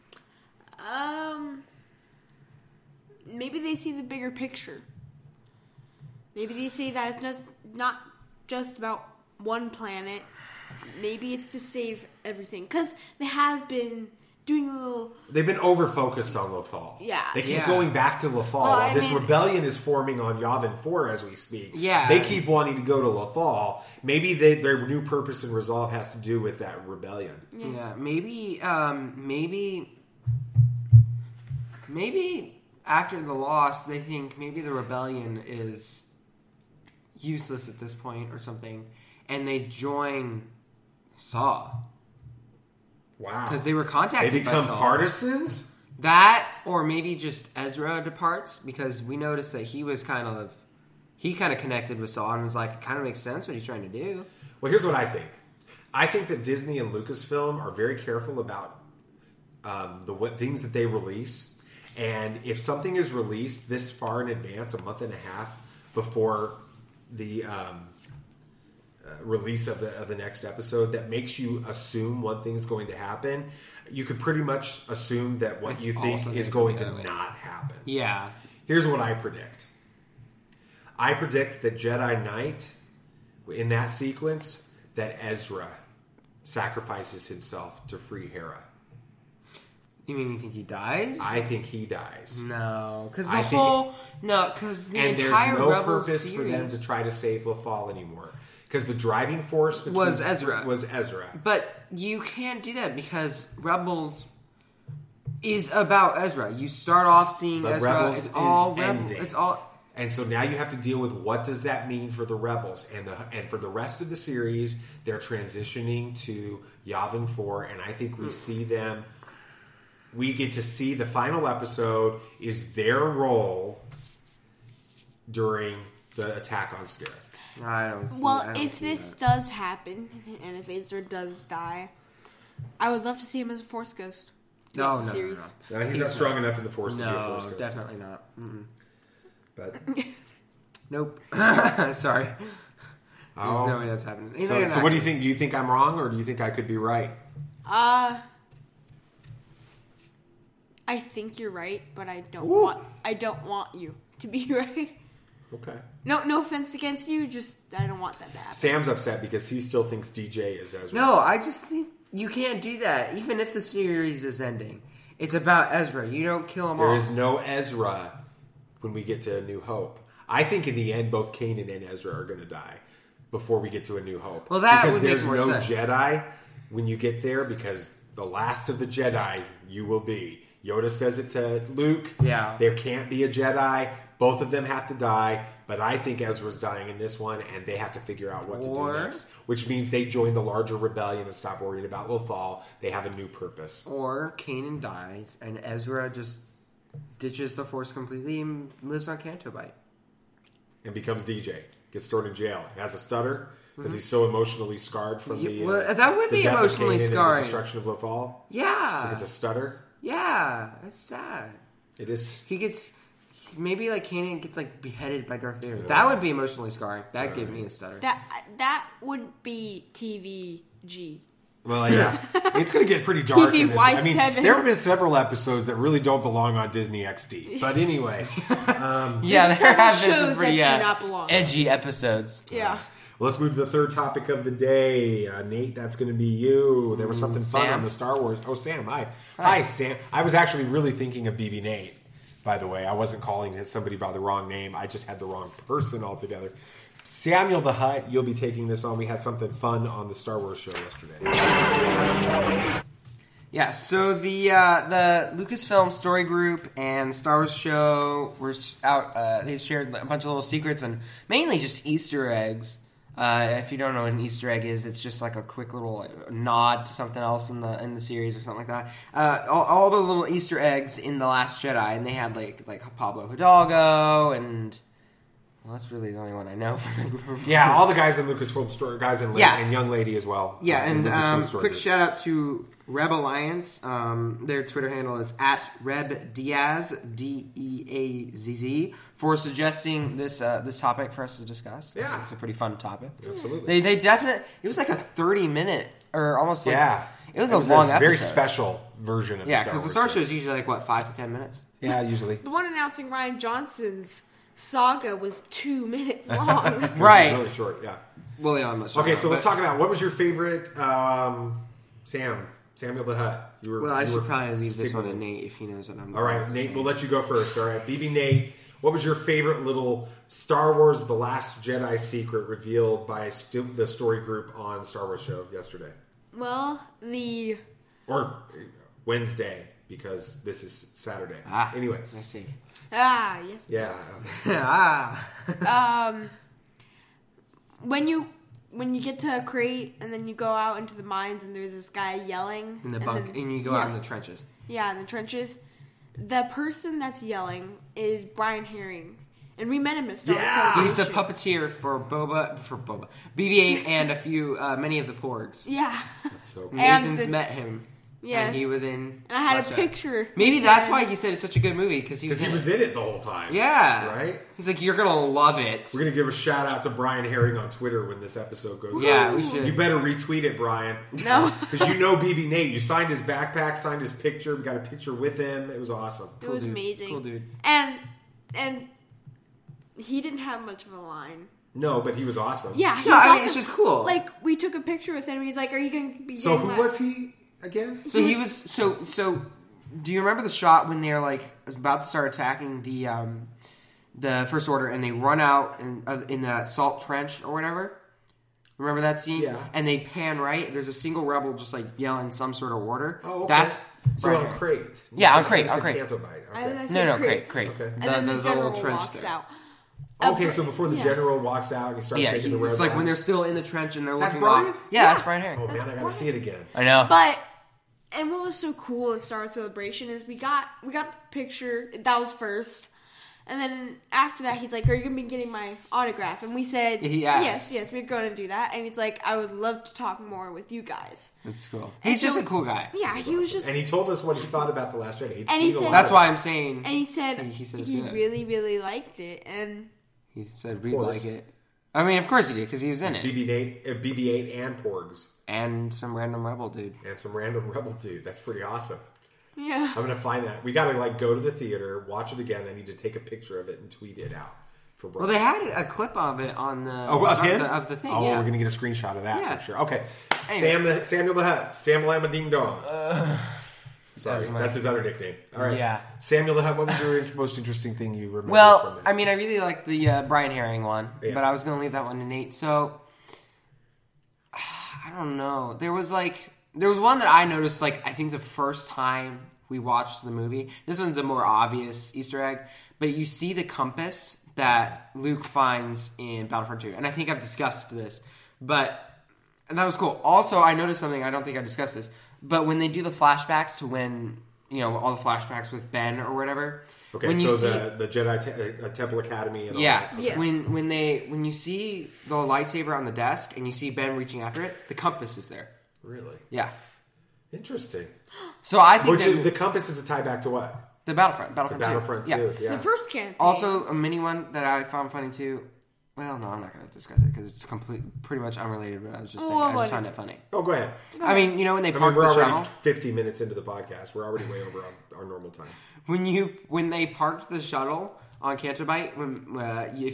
Maybe they see the bigger picture. Maybe they see that it's not just about one planet. Maybe it's to save everything. Because they have been doing a little... They've been over-focused on Lothal. Yeah. They keep Yeah. going back to Lothal. Well, While I this mean- rebellion is forming on Yavin 4 as we speak. Yeah. They keep wanting to go to Lothal. Maybe their new purpose and resolve has to do with that rebellion. Yeah, maybe after the loss, they think maybe the rebellion is useless at this point or something, and they join Saw Wow. because they were contacted They by become Saw. partisans? That, or maybe just Ezra departs because we noticed that he kind of connected with Saw and was like, it kind of makes sense what he's trying to do. Well, here's what I think. I think that Disney and Lucasfilm are very careful about the things that they release. And if something is released this far in advance, a month and a half before the release of the next episode, that makes you assume one thing's going to happen, you could pretty much assume that what It's you think also is gonna going be to that way. not happen. Yeah. Here's what I predict. I predict that Jedi Knight, in that sequence, that Ezra sacrifices himself to free Hera. You mean you think he dies? I think he dies. No, because I the think- whole because the And there's entire no Rebels purpose series for them to try to save Lothal anymore. Because the driving force between Was Ezra. Was Ezra. But you can't do that because Rebels is about Ezra. You start off seeing But Ezra. Rebels It's all is Rebels. ending. It's all. And so now you have to deal with what does that mean for the Rebels. And for the rest of the series, they're transitioning to Yavin 4. And I think we see them... We get to see the final episode is their role during the attack on Scarif. I don't see. I Well, don't if see this that. does happen, and if Ezra does die, I would love to see him as a Force Ghost. No, throughout the no, series. no, He's not strong enough in the Force to be a Force no, Ghost. definitely not. Mm-mm. But Nope. Sorry. There's Oh. no way that's happening. so what do you think? Do you think I'm wrong, or do you think I could be right? I think you're right, but I don't want you to be right. Okay. No offense against you, just I don't want that to happen. Sam's upset because he still thinks DJ is Ezra. No, I just think you can't do that. Even if the series is ending, it's about Ezra. You don't kill him There off. is no Ezra when we get to A New Hope. I think in the end, both Kanan and Ezra are going to die before we get to A New Hope. Well, that because would make there's more no sense. Jedi when you get there, because the last of the Jedi you will be. Yoda says it to Luke. Yeah. There can't be a Jedi. Both of them have to die. But I think Ezra's dying in this one, and they have to figure out what to Or- do next. Which means they join the larger rebellion and stop worrying about Lothal. They have a new purpose. Or Kanan dies and Ezra just ditches the Force completely and lives on Canto Bight. And becomes DJ. Gets thrown in jail. Has a stutter because he's so emotionally scarred from the well, that would the be death of emotionally Kanan and scarring. the destruction of Lothal. Yeah. It's a stutter. Yeah. That's sad. It is. He gets... Maybe like Kanan gets like beheaded by Darth Vader. That would be emotionally scarring. That gave me a stutter. That wouldn't be TVG. Well, yeah, it's going to get pretty dark. In this. I mean, TVY7. there have been several episodes that really don't belong on Disney XD. But anyway, Yeah, There's several shows that do not belong. edgy episodes. Yeah. let's move to the third topic of the day. Nate, that's going to be you. There was something fun Sam? on the Star Wars. Oh, Sam, hi, Sam. I was actually really thinking of BB Nate. By the way, I wasn't calling somebody by the wrong name. I just had the wrong person altogether. Samuel the Hutt, you'll be taking this on. We had something fun on the Star Wars show yesterday. Yeah, so the Lucasfilm Story Group and Star Wars show were out. They shared a bunch of little secrets and mainly just Easter eggs. If you don't know what an Easter egg is, it's just like a quick little nod to something else in the series or something like that. All the little Easter eggs in The Last Jedi, and they had like Pablo Hidalgo and. Well, that's really the only one I know. Yeah, all the guys in Lucasfilm Story, guys and Young Lady as well. Yeah, in and Story quick Group. shout out to Reb Alliance. Their Twitter handle is @RebDiaz, DEAZZ, for suggesting this topic for us to discuss. Yeah. It's a pretty fun topic. Absolutely. They definitely. It was like a 30-minute or almost like. Yeah. It was a long episode. Very special version of the Yeah, Star because Wars the Star Wars show is usually like, 5 to 10 minutes? Yeah, usually. The one announcing Ryan Johnson's saga was 2 minutes long. Right. Really short, yeah. Well, yeah, on the show. Okay, so let's talk about what was your favorite Samuel the Hutt. I should probably leave this one to Nate if he knows what I'm All right, Nate, we'll let you go first. All right, BB Nate, what was your favorite little Star Wars The Last Jedi secret revealed by the Story Group on Star Wars show yesterday? Well, Or Wednesday, because this is Saturday. Anyway. I see. yes. Yeah. When you get to a crate and then you go out into the mines and there's this guy yelling In the bunk, and you go out in the trenches. Yeah, in the trenches. The person that's yelling is Brian Herring. And we met him at Star Wars Celebration. He's the puppeteer for BB-8 and a few, many of the Porgs. Yeah. That's so cool. Nathan's met him. Yes. And he was in. And I had Last a Jedi. picture. Maybe that's why he said it's such a good movie, because he was in it the whole time. Yeah. Right? He's like, you're going to love it. We're going to give a shout out to Brian Herring on Twitter when this episode goes Yeah, out. we should. You better retweet it, Brian. No. Because you know BB Nate. You signed his backpack, signed his picture, we got a picture with him. It was awesome. It was dude. amazing. Cool dude. And he didn't have much of a line. No, but he was awesome. Yeah, he No, was I mean, awesome. it's just cool. Like, we took a picture with him. He's like, "Are you going to be?" So getting who my-" was he again? So he was so. Do you remember the shot when they're like about to start attacking the First Order and they run out in that salt trench or whatever? Remember that scene? Yeah. And they pan right. There's a single rebel just like yelling some sort of order. Oh, okay. That's so Brian on Herring. crate. Yeah, on You crate, said on crate. Canto Bite. Okay. I said No, crate. crate. Okay. And then the little general trench walks there. out. Okay, so before the Yeah. general walks out and he starts Yeah, making the road. it's like when they're still in the trench and they're That's looking Brian? off. Yeah, that's Brian Herring. Oh man, I gotta see it again. I know. And what was so cool at Star Wars Celebration is we got the picture. That was first. And then after that, he's like, "Are you going to be getting my autograph?" And we said, He asked. yes, we're going to do that. And he's like, "I would love to talk more with you guys." That's cool. And He's just so- a cool guy. Yeah, he was just... And he told us what he thought about The Last Jedi. He'd And seen he a said- lot That's of why it. I'm saying. And he said He said it's he good. really, really liked it. And He said we'd course. like it. I mean, of course he did, because he was in it. BB-8 and Porgs. And some random rebel dude. And some random rebel dude. That's pretty awesome. yeah. I'm gonna find that. We gotta go to the theater, watch it again. I need to take a picture of it and tweet it out for Brian. Well, they had a clip of it on the of him? of the thing. Oh, yeah. we're gonna get a screenshot of that Yeah. for sure. Okay, Anyway. Samuel the Hutt, Sam Lama Ding Dong. Sorry, That's my- that's his other nickname. All right, Yeah. Samuel the Hutt. What was your most interesting thing you remember? Well, from it? I mean, I really like the Brian Herring one, Yeah. but I was going to leave that one to Nate. So, I don't know. There was one that I noticed, I think the first time we watched the movie. This one's a more obvious Easter egg, but you see the compass that Luke finds in Battlefront 2. And I think I've discussed this, and that was cool. Also, I noticed something, I don't think I discussed this, but when they do the flashbacks to when, all the flashbacks with Ben or whatever. okay, when so you see, the Jedi Temple Academy and all yeah, that. Okay. Yes. when you see the lightsaber on the desk and you see Ben reaching after it, the compass is there. Really Yeah. interesting. So I think Which that the compass is a tie back to what? the Battlefront To Battlefront 2. too. Yeah. The first campaign. Also, a mini one that I found funny too. Well, no, I'm not going to discuss it because it's pretty much unrelated. But I was just saying, I just find it funny. Oh, go ahead. I mean, when they I mean, park we're the already shuttle, 15 minutes into the podcast. We're already way over our normal time. when they parked the shuttle on Canto Bight,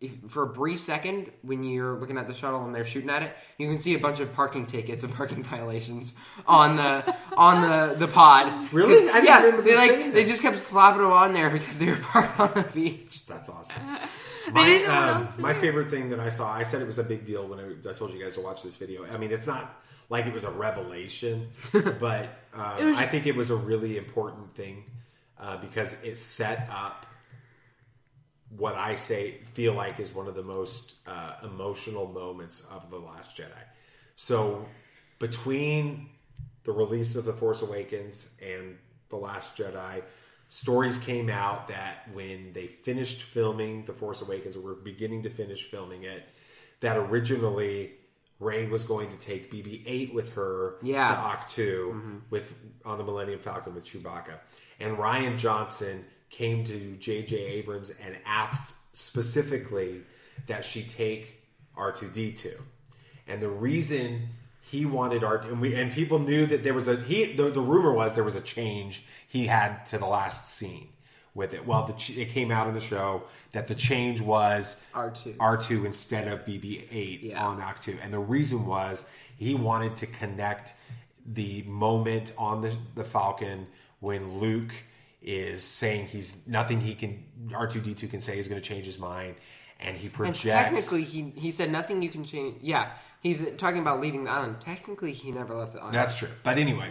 for a brief second, when you're looking at the shuttle and they're shooting at it, you can see a bunch of parking tickets and parking violations on the pod. Really? I didn't remember they saying that. they just kept slapping them on there because they were parked on the beach. That's awesome. didn't know what else to My do. favorite thing that I saw, I said it was a big deal when I told you guys to watch this video. I mean, it's not like it was a revelation, but I think it was a really important thing because it set up what I feel like is one of the most emotional moments of The Last Jedi. So between the release of The Force Awakens and The Last Jedi, stories came out that when they finished filming The Force Awakens, or were beginning to finish filming it, that originally Rey was going to take BB-8 with her to Ahch-To on the Millennium Falcon with Chewbacca. And Rian Johnson came to J.J. Abrams and asked specifically that she take R2-D2. And the reason he wanted R2, and people knew that there was the rumor was there was a change he had to the last scene with it. Well, it came out in the show that the change was R2 instead of BB-8 on Ahch-To. And the reason was he wanted to connect the moment on the Falcon when Luke is saying nothing R2-D2 can say is going to change his mind, and he projects. And technically, he said nothing you can change. Yeah, he's talking about leaving the island. Technically, he never left the island. That's true. But anyway,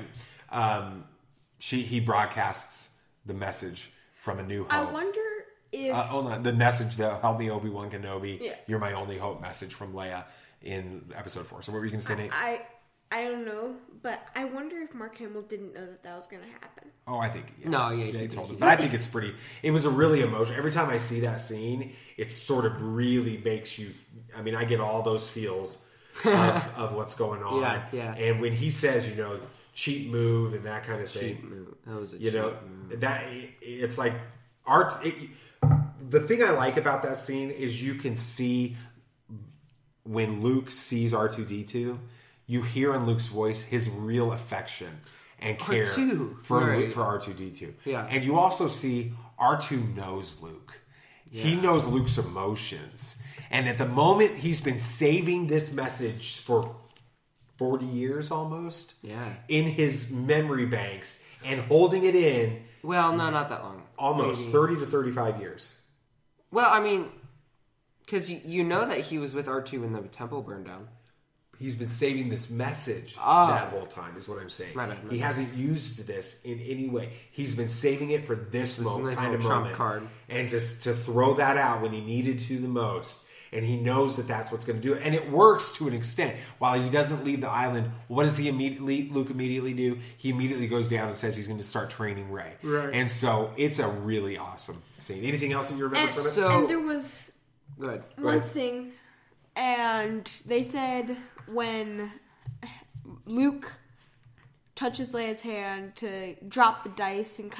he broadcasts the message from A New Hope. I wonder if hold on, the message, the "Help me, Obi-Wan Kenobi, you're my only hope" message from Leia in Episode 4. So what were you going to say, Nate? I don't know, but I wonder if Mark Hamill didn't know that was going to happen. Oh, I think he told him. But I think it was a really emotional. Every time I see that scene, it sort of really makes you. I mean, I get all those feels of what's going on. Yeah. And when he says, cheap move and that kind of thing, Cheap move. That was a cheap move. That it's like art. The thing I like about that scene is you can see when Luke sees R2-D2. You hear in Luke's voice his real affection and care for R2-D2. Yeah. And you also see R2 knows Luke. Yeah. He knows Luke's emotions. And at the moment, he's been saving this message for 40 years almost in his memory banks and holding it in. Well, no, not that long. Almost maybe 30 to 35 years. Well, I mean, because you know that he was with R2 when the temple burned down. He's been saving this message that whole time, is what I'm saying. He hasn't used this in any way. He's been saving it for this moment, kind of moment. Card. And just to throw that out when he needed to the most. And he knows that that's what's going to do it. And it works to an extent. While he doesn't leave the island, what does Luke immediately do? He immediately goes down and says he's going to start training Rey. Right. And so it's a really awesome scene. Anything else that you remember from it? And there was one thing, and they said when Luke touches Leia's hand to drop the dice and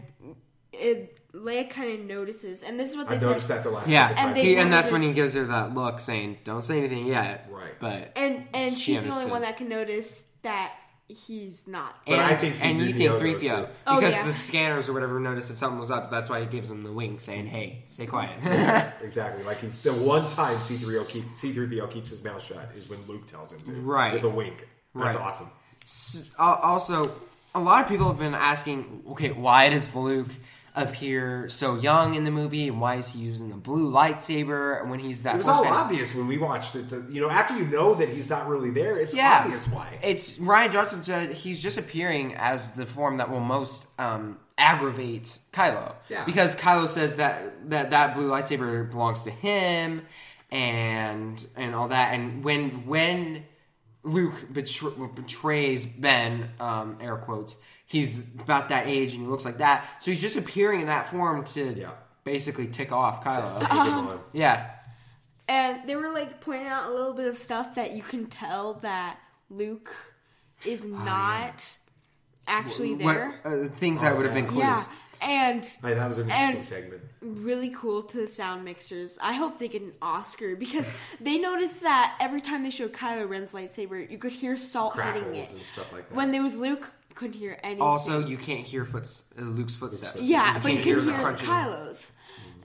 Leia kind of notices, and this is what they said. I noticed that the last couple times. And that's when he gives her that look saying, "Don't say anything yet." Right. But and she's the only one that can notice that he's not. But I think C-3PO and you think 3PO because the scanners or whatever noticed that something was up. That's why he gives him the wink, saying, "Hey, stay quiet." Exactly. Like he's the one time C-3PO keeps his mouth shut is when Luke tells him to. Right. With a wink. That's awesome. Also, a lot of people have been asking, okay, why does Luke appear so young in the movie, and why is he using the blue lightsaber when he's that? It was all obvious when we watched it. After you know that he's not really there, it's obvious why. It's Rian Johnson said he's just appearing as the form that will most aggravate Kylo. Yeah. Because Kylo says that blue lightsaber belongs to him, and all that. And when Luke betrays Ben, air quotes, he's about that age and he looks like that. So he's just appearing in that form to basically tick off Kylo. Yeah. And they were pointing out a little bit of stuff that you can tell that Luke is not actually there. Things that would have been clues. Yeah. And that was an interesting segment. Really cool to the sound mixers. I hope they get an Oscar because they noticed that every time they showed Kylo Ren's lightsaber, you could hear salt hitting it. And stuff like that. When there was Luke, you couldn't hear anything. Also, you can't hear Luke's footsteps. Yeah, but you can hear crunching. Kylo's.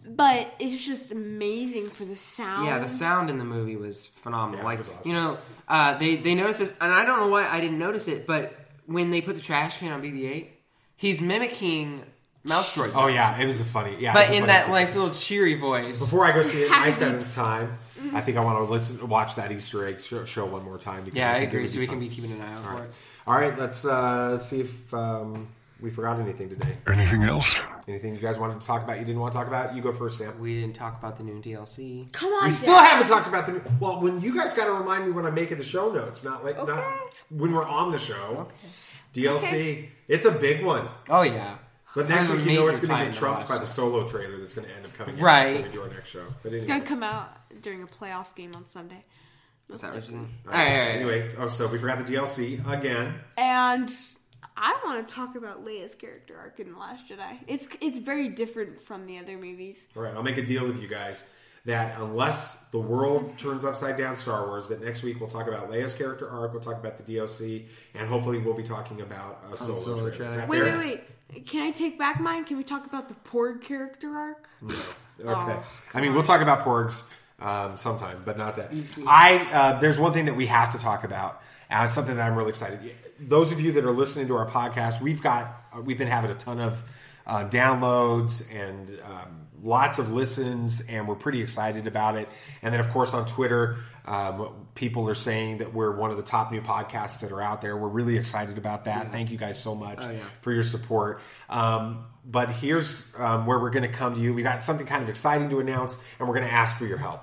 but it's just amazing for the sound. Yeah, the sound in the movie was phenomenal. Yeah, like, it was awesome. you know, they noticed this, and I don't know why I didn't notice it, but when they put the trash can on BB-8, he's mimicking Mouse Droid. Oh yeah, it was a funny. Yeah, but it's a in funny that scene. nice little cheery voice. Before I go see it my Happy seventh Beeps. time, I think I want to watch that Easter egg show one more time. Because Yeah, I think it agree. would So we fun. can be keeping an eye out for it. All right, let's see if we forgot anything today. Anything else? Anything you guys wanted to talk about? You didn't want to talk about? You go first, Sam. We didn't talk about the new DLC. Come on, We still Dad. haven't talked about the. Well, when you guys got to remind me when I'm making the show notes, not when we're on the show. DLC, Okay. it's a big one. Oh yeah. But next I'm week, you know major it's going to fan get to trumped watch by the that. solo trailer that's going to end up coming out Right. when we do our next show. But It's anyway. gonna come out during a playoff game on Sunday. Is that what you think? All right, so anyway, so we forgot the DLC again. And I want to talk about Leia's character arc in The Last Jedi. It's very different from the other movies. All right, I'll make a deal with you guys that unless the world turns upside down Star Wars, that next week we'll talk about Leia's character arc, we'll talk about the DLC, and hopefully we'll be talking about a solo Solo trailer. Is trailer. that Wait, fair? wait. Can I take back mine? Can we talk about the Porg character arc? Okay. Oh, I mean, we'll talk about Porgs sometime, but not that. There's one thing that we have to talk about, and it's something that I'm really excited. Those of you that are listening to our podcast, we've been having a ton of downloads and lots of listens, and we're pretty excited about it. And then, of course, on Twitter, people are saying that we're one of the top new podcasts that are out there. We're really excited about that. Yeah. Thank you guys so much for your support. But here's where we're going to come to you. We got something kind of exciting to announce, and we're going to ask for your help.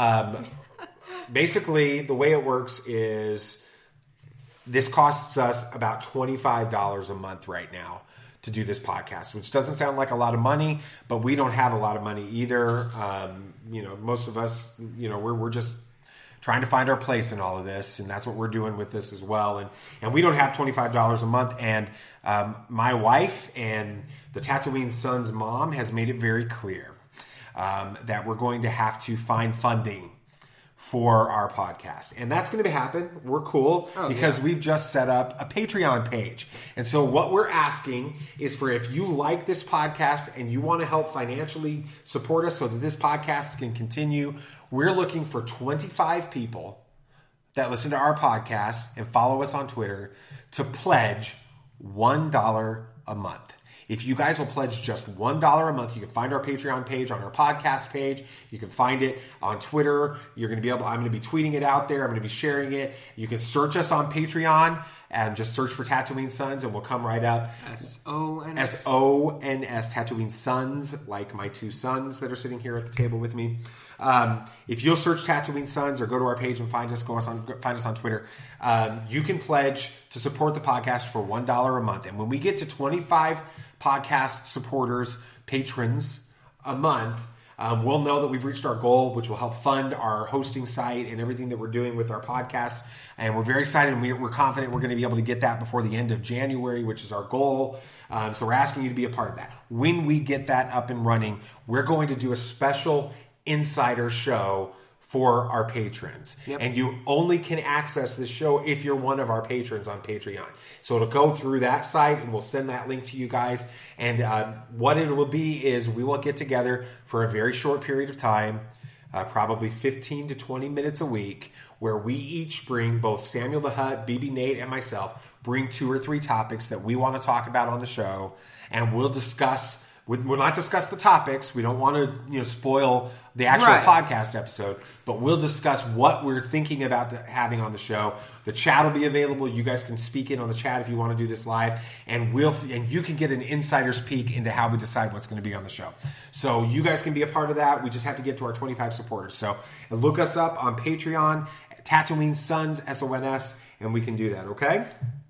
Basically, the way it works is this costs us about $25 a month right now to do this podcast, which doesn't sound like a lot of money, but we don't have a lot of money either. Most of us, we're just trying to find our place in all of this, and that's what we're doing with this as well. And we don't have $25 a month, and my wife and the Tatooine Sons mom has made it very clear that we're going to have to find funding for our podcast. And that's going to happen. We're cool because we've just set up a Patreon page. And so what we're asking is for if you like this podcast and you want to help financially support us so that this podcast can continue, we're looking for 25 people that listen to our podcast and follow us on Twitter to pledge $1 a month. If you guys will pledge just $1 a month, you can find our Patreon page on our podcast page. You can find it on Twitter. I'm going to be tweeting it out there. I'm going to be sharing it. You can search us on Patreon and just search for Tatooine Sons and we'll come right up. S-O-N-S. S-O-N-S, Tatooine Sons, like my two sons that are sitting here at the table with me. If you'll search Tatooine Sons or go to our page and find us on Twitter, you can pledge to support the podcast for $1 a month. And when we get to 25 podcast supporters, patrons a month, we'll know that we've reached our goal, which will help fund our hosting site and everything that we're doing with our podcast. And we're very excited, and we're confident we're going to be able to get that before the end of January, which is our goal. So we're asking you to be a part of that. When we get that up and running, we're going to do a special insider show for our patrons. Yep. And you only can access this show if you're one of our patrons on Patreon. So it'll go through that site and we'll send that link to you guys. And what it will be is we will get together for a very short period of time, probably 15 to 20 minutes a week, where we each bring, both Samuel the Hutt, BB Nate, and myself, bring 2 or 3 topics that we want to talk about on the show. And we'll discuss... We'll not discuss the topics. We don't want to, spoil the actual podcast episode. But we'll discuss what we're thinking about having on the show. The chat will be available. You guys can speak in on the chat if you want to do this live, and you can get an insider's peek into how we decide what's going to be on the show. So you guys can be a part of that. We just have to get to our 25 supporters. So look us up on Patreon, Tatooine Sons, S-O-N-S, and we can do that. Okay.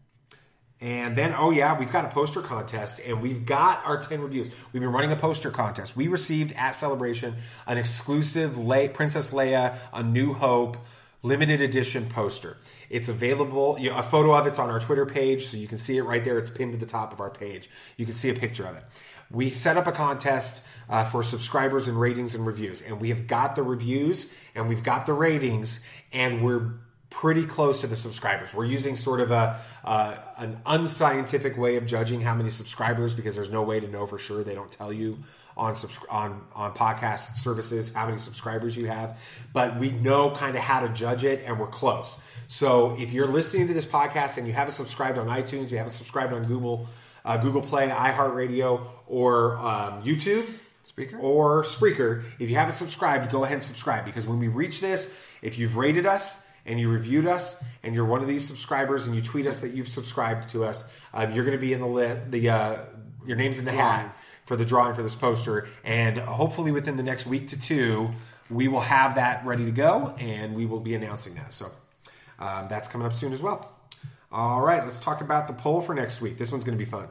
And then, we've got a poster contest, and we've got our 10 reviews. We've been running a poster contest. We received at Celebration an exclusive Princess Leia, A New Hope, limited edition poster. It's available. A photo of it's on our Twitter page, so you can see it right there. It's pinned to the top of our page. You can see a picture of it. We set up a contest for subscribers and ratings and reviews, and we have got the reviews and we've got the ratings, and we're pretty close to the subscribers. We're using sort of an unscientific way of judging how many subscribers, because there's no way to know for sure. They don't tell you on podcast services, how many subscribers you have, but we know kind of how to judge it, and we're close. So if you're listening to this podcast and you haven't subscribed on iTunes, you haven't subscribed on Google Play, iHeartRadio, or YouTube, Spreaker, if you haven't subscribed, go ahead and subscribe, because when we reach this, if you've rated us and you reviewed us and you're one of these subscribers and you tweet us that you've subscribed to us, you're going to be in your name's in the hat for the drawing for this poster, and hopefully within the next week to 2 we will have that ready to go, and we will be announcing that. So that's coming up soon as well. All right, let's talk about the poll for next week. This one's going to be fun.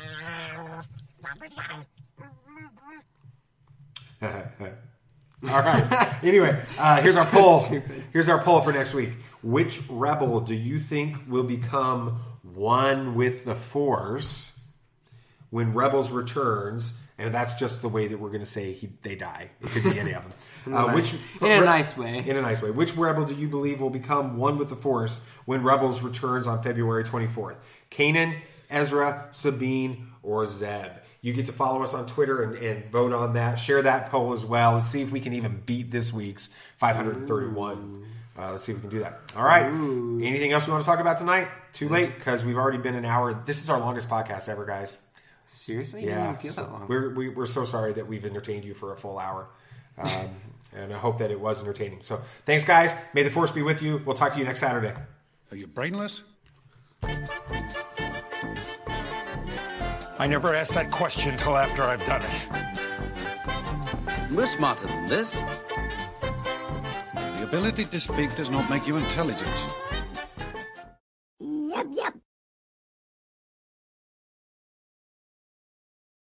All right. Anyway, here's our poll. Here's our poll for next week. Which rebel do you think will become one with the Force when Rebels returns? And that's just the way that we're going to say they die. It could be any of them. In a nice way. In a nice way. Which rebel do you believe will become one with the Force when Rebels returns on February 24th? Kanan, Ezra, Sabine, or Zeb? You get to follow us on Twitter and vote on that. Share that poll as well. Let's see if we can even beat this week's 531. Let's see if we can do that. All right. Anything else we want to talk about tonight? Too late, because we've already been an hour. This is our longest podcast ever, guys. Seriously? Yeah. It didn't feel that long. We're so sorry that we've entertained you for a full hour. And I hope that it was entertaining. So thanks, guys. May the Force be with you. We'll talk to you next Saturday. Are you brainless? I never asked that question until after I've done it. We're smarter than this. The ability to speak does not make you intelligent. Yep, yep.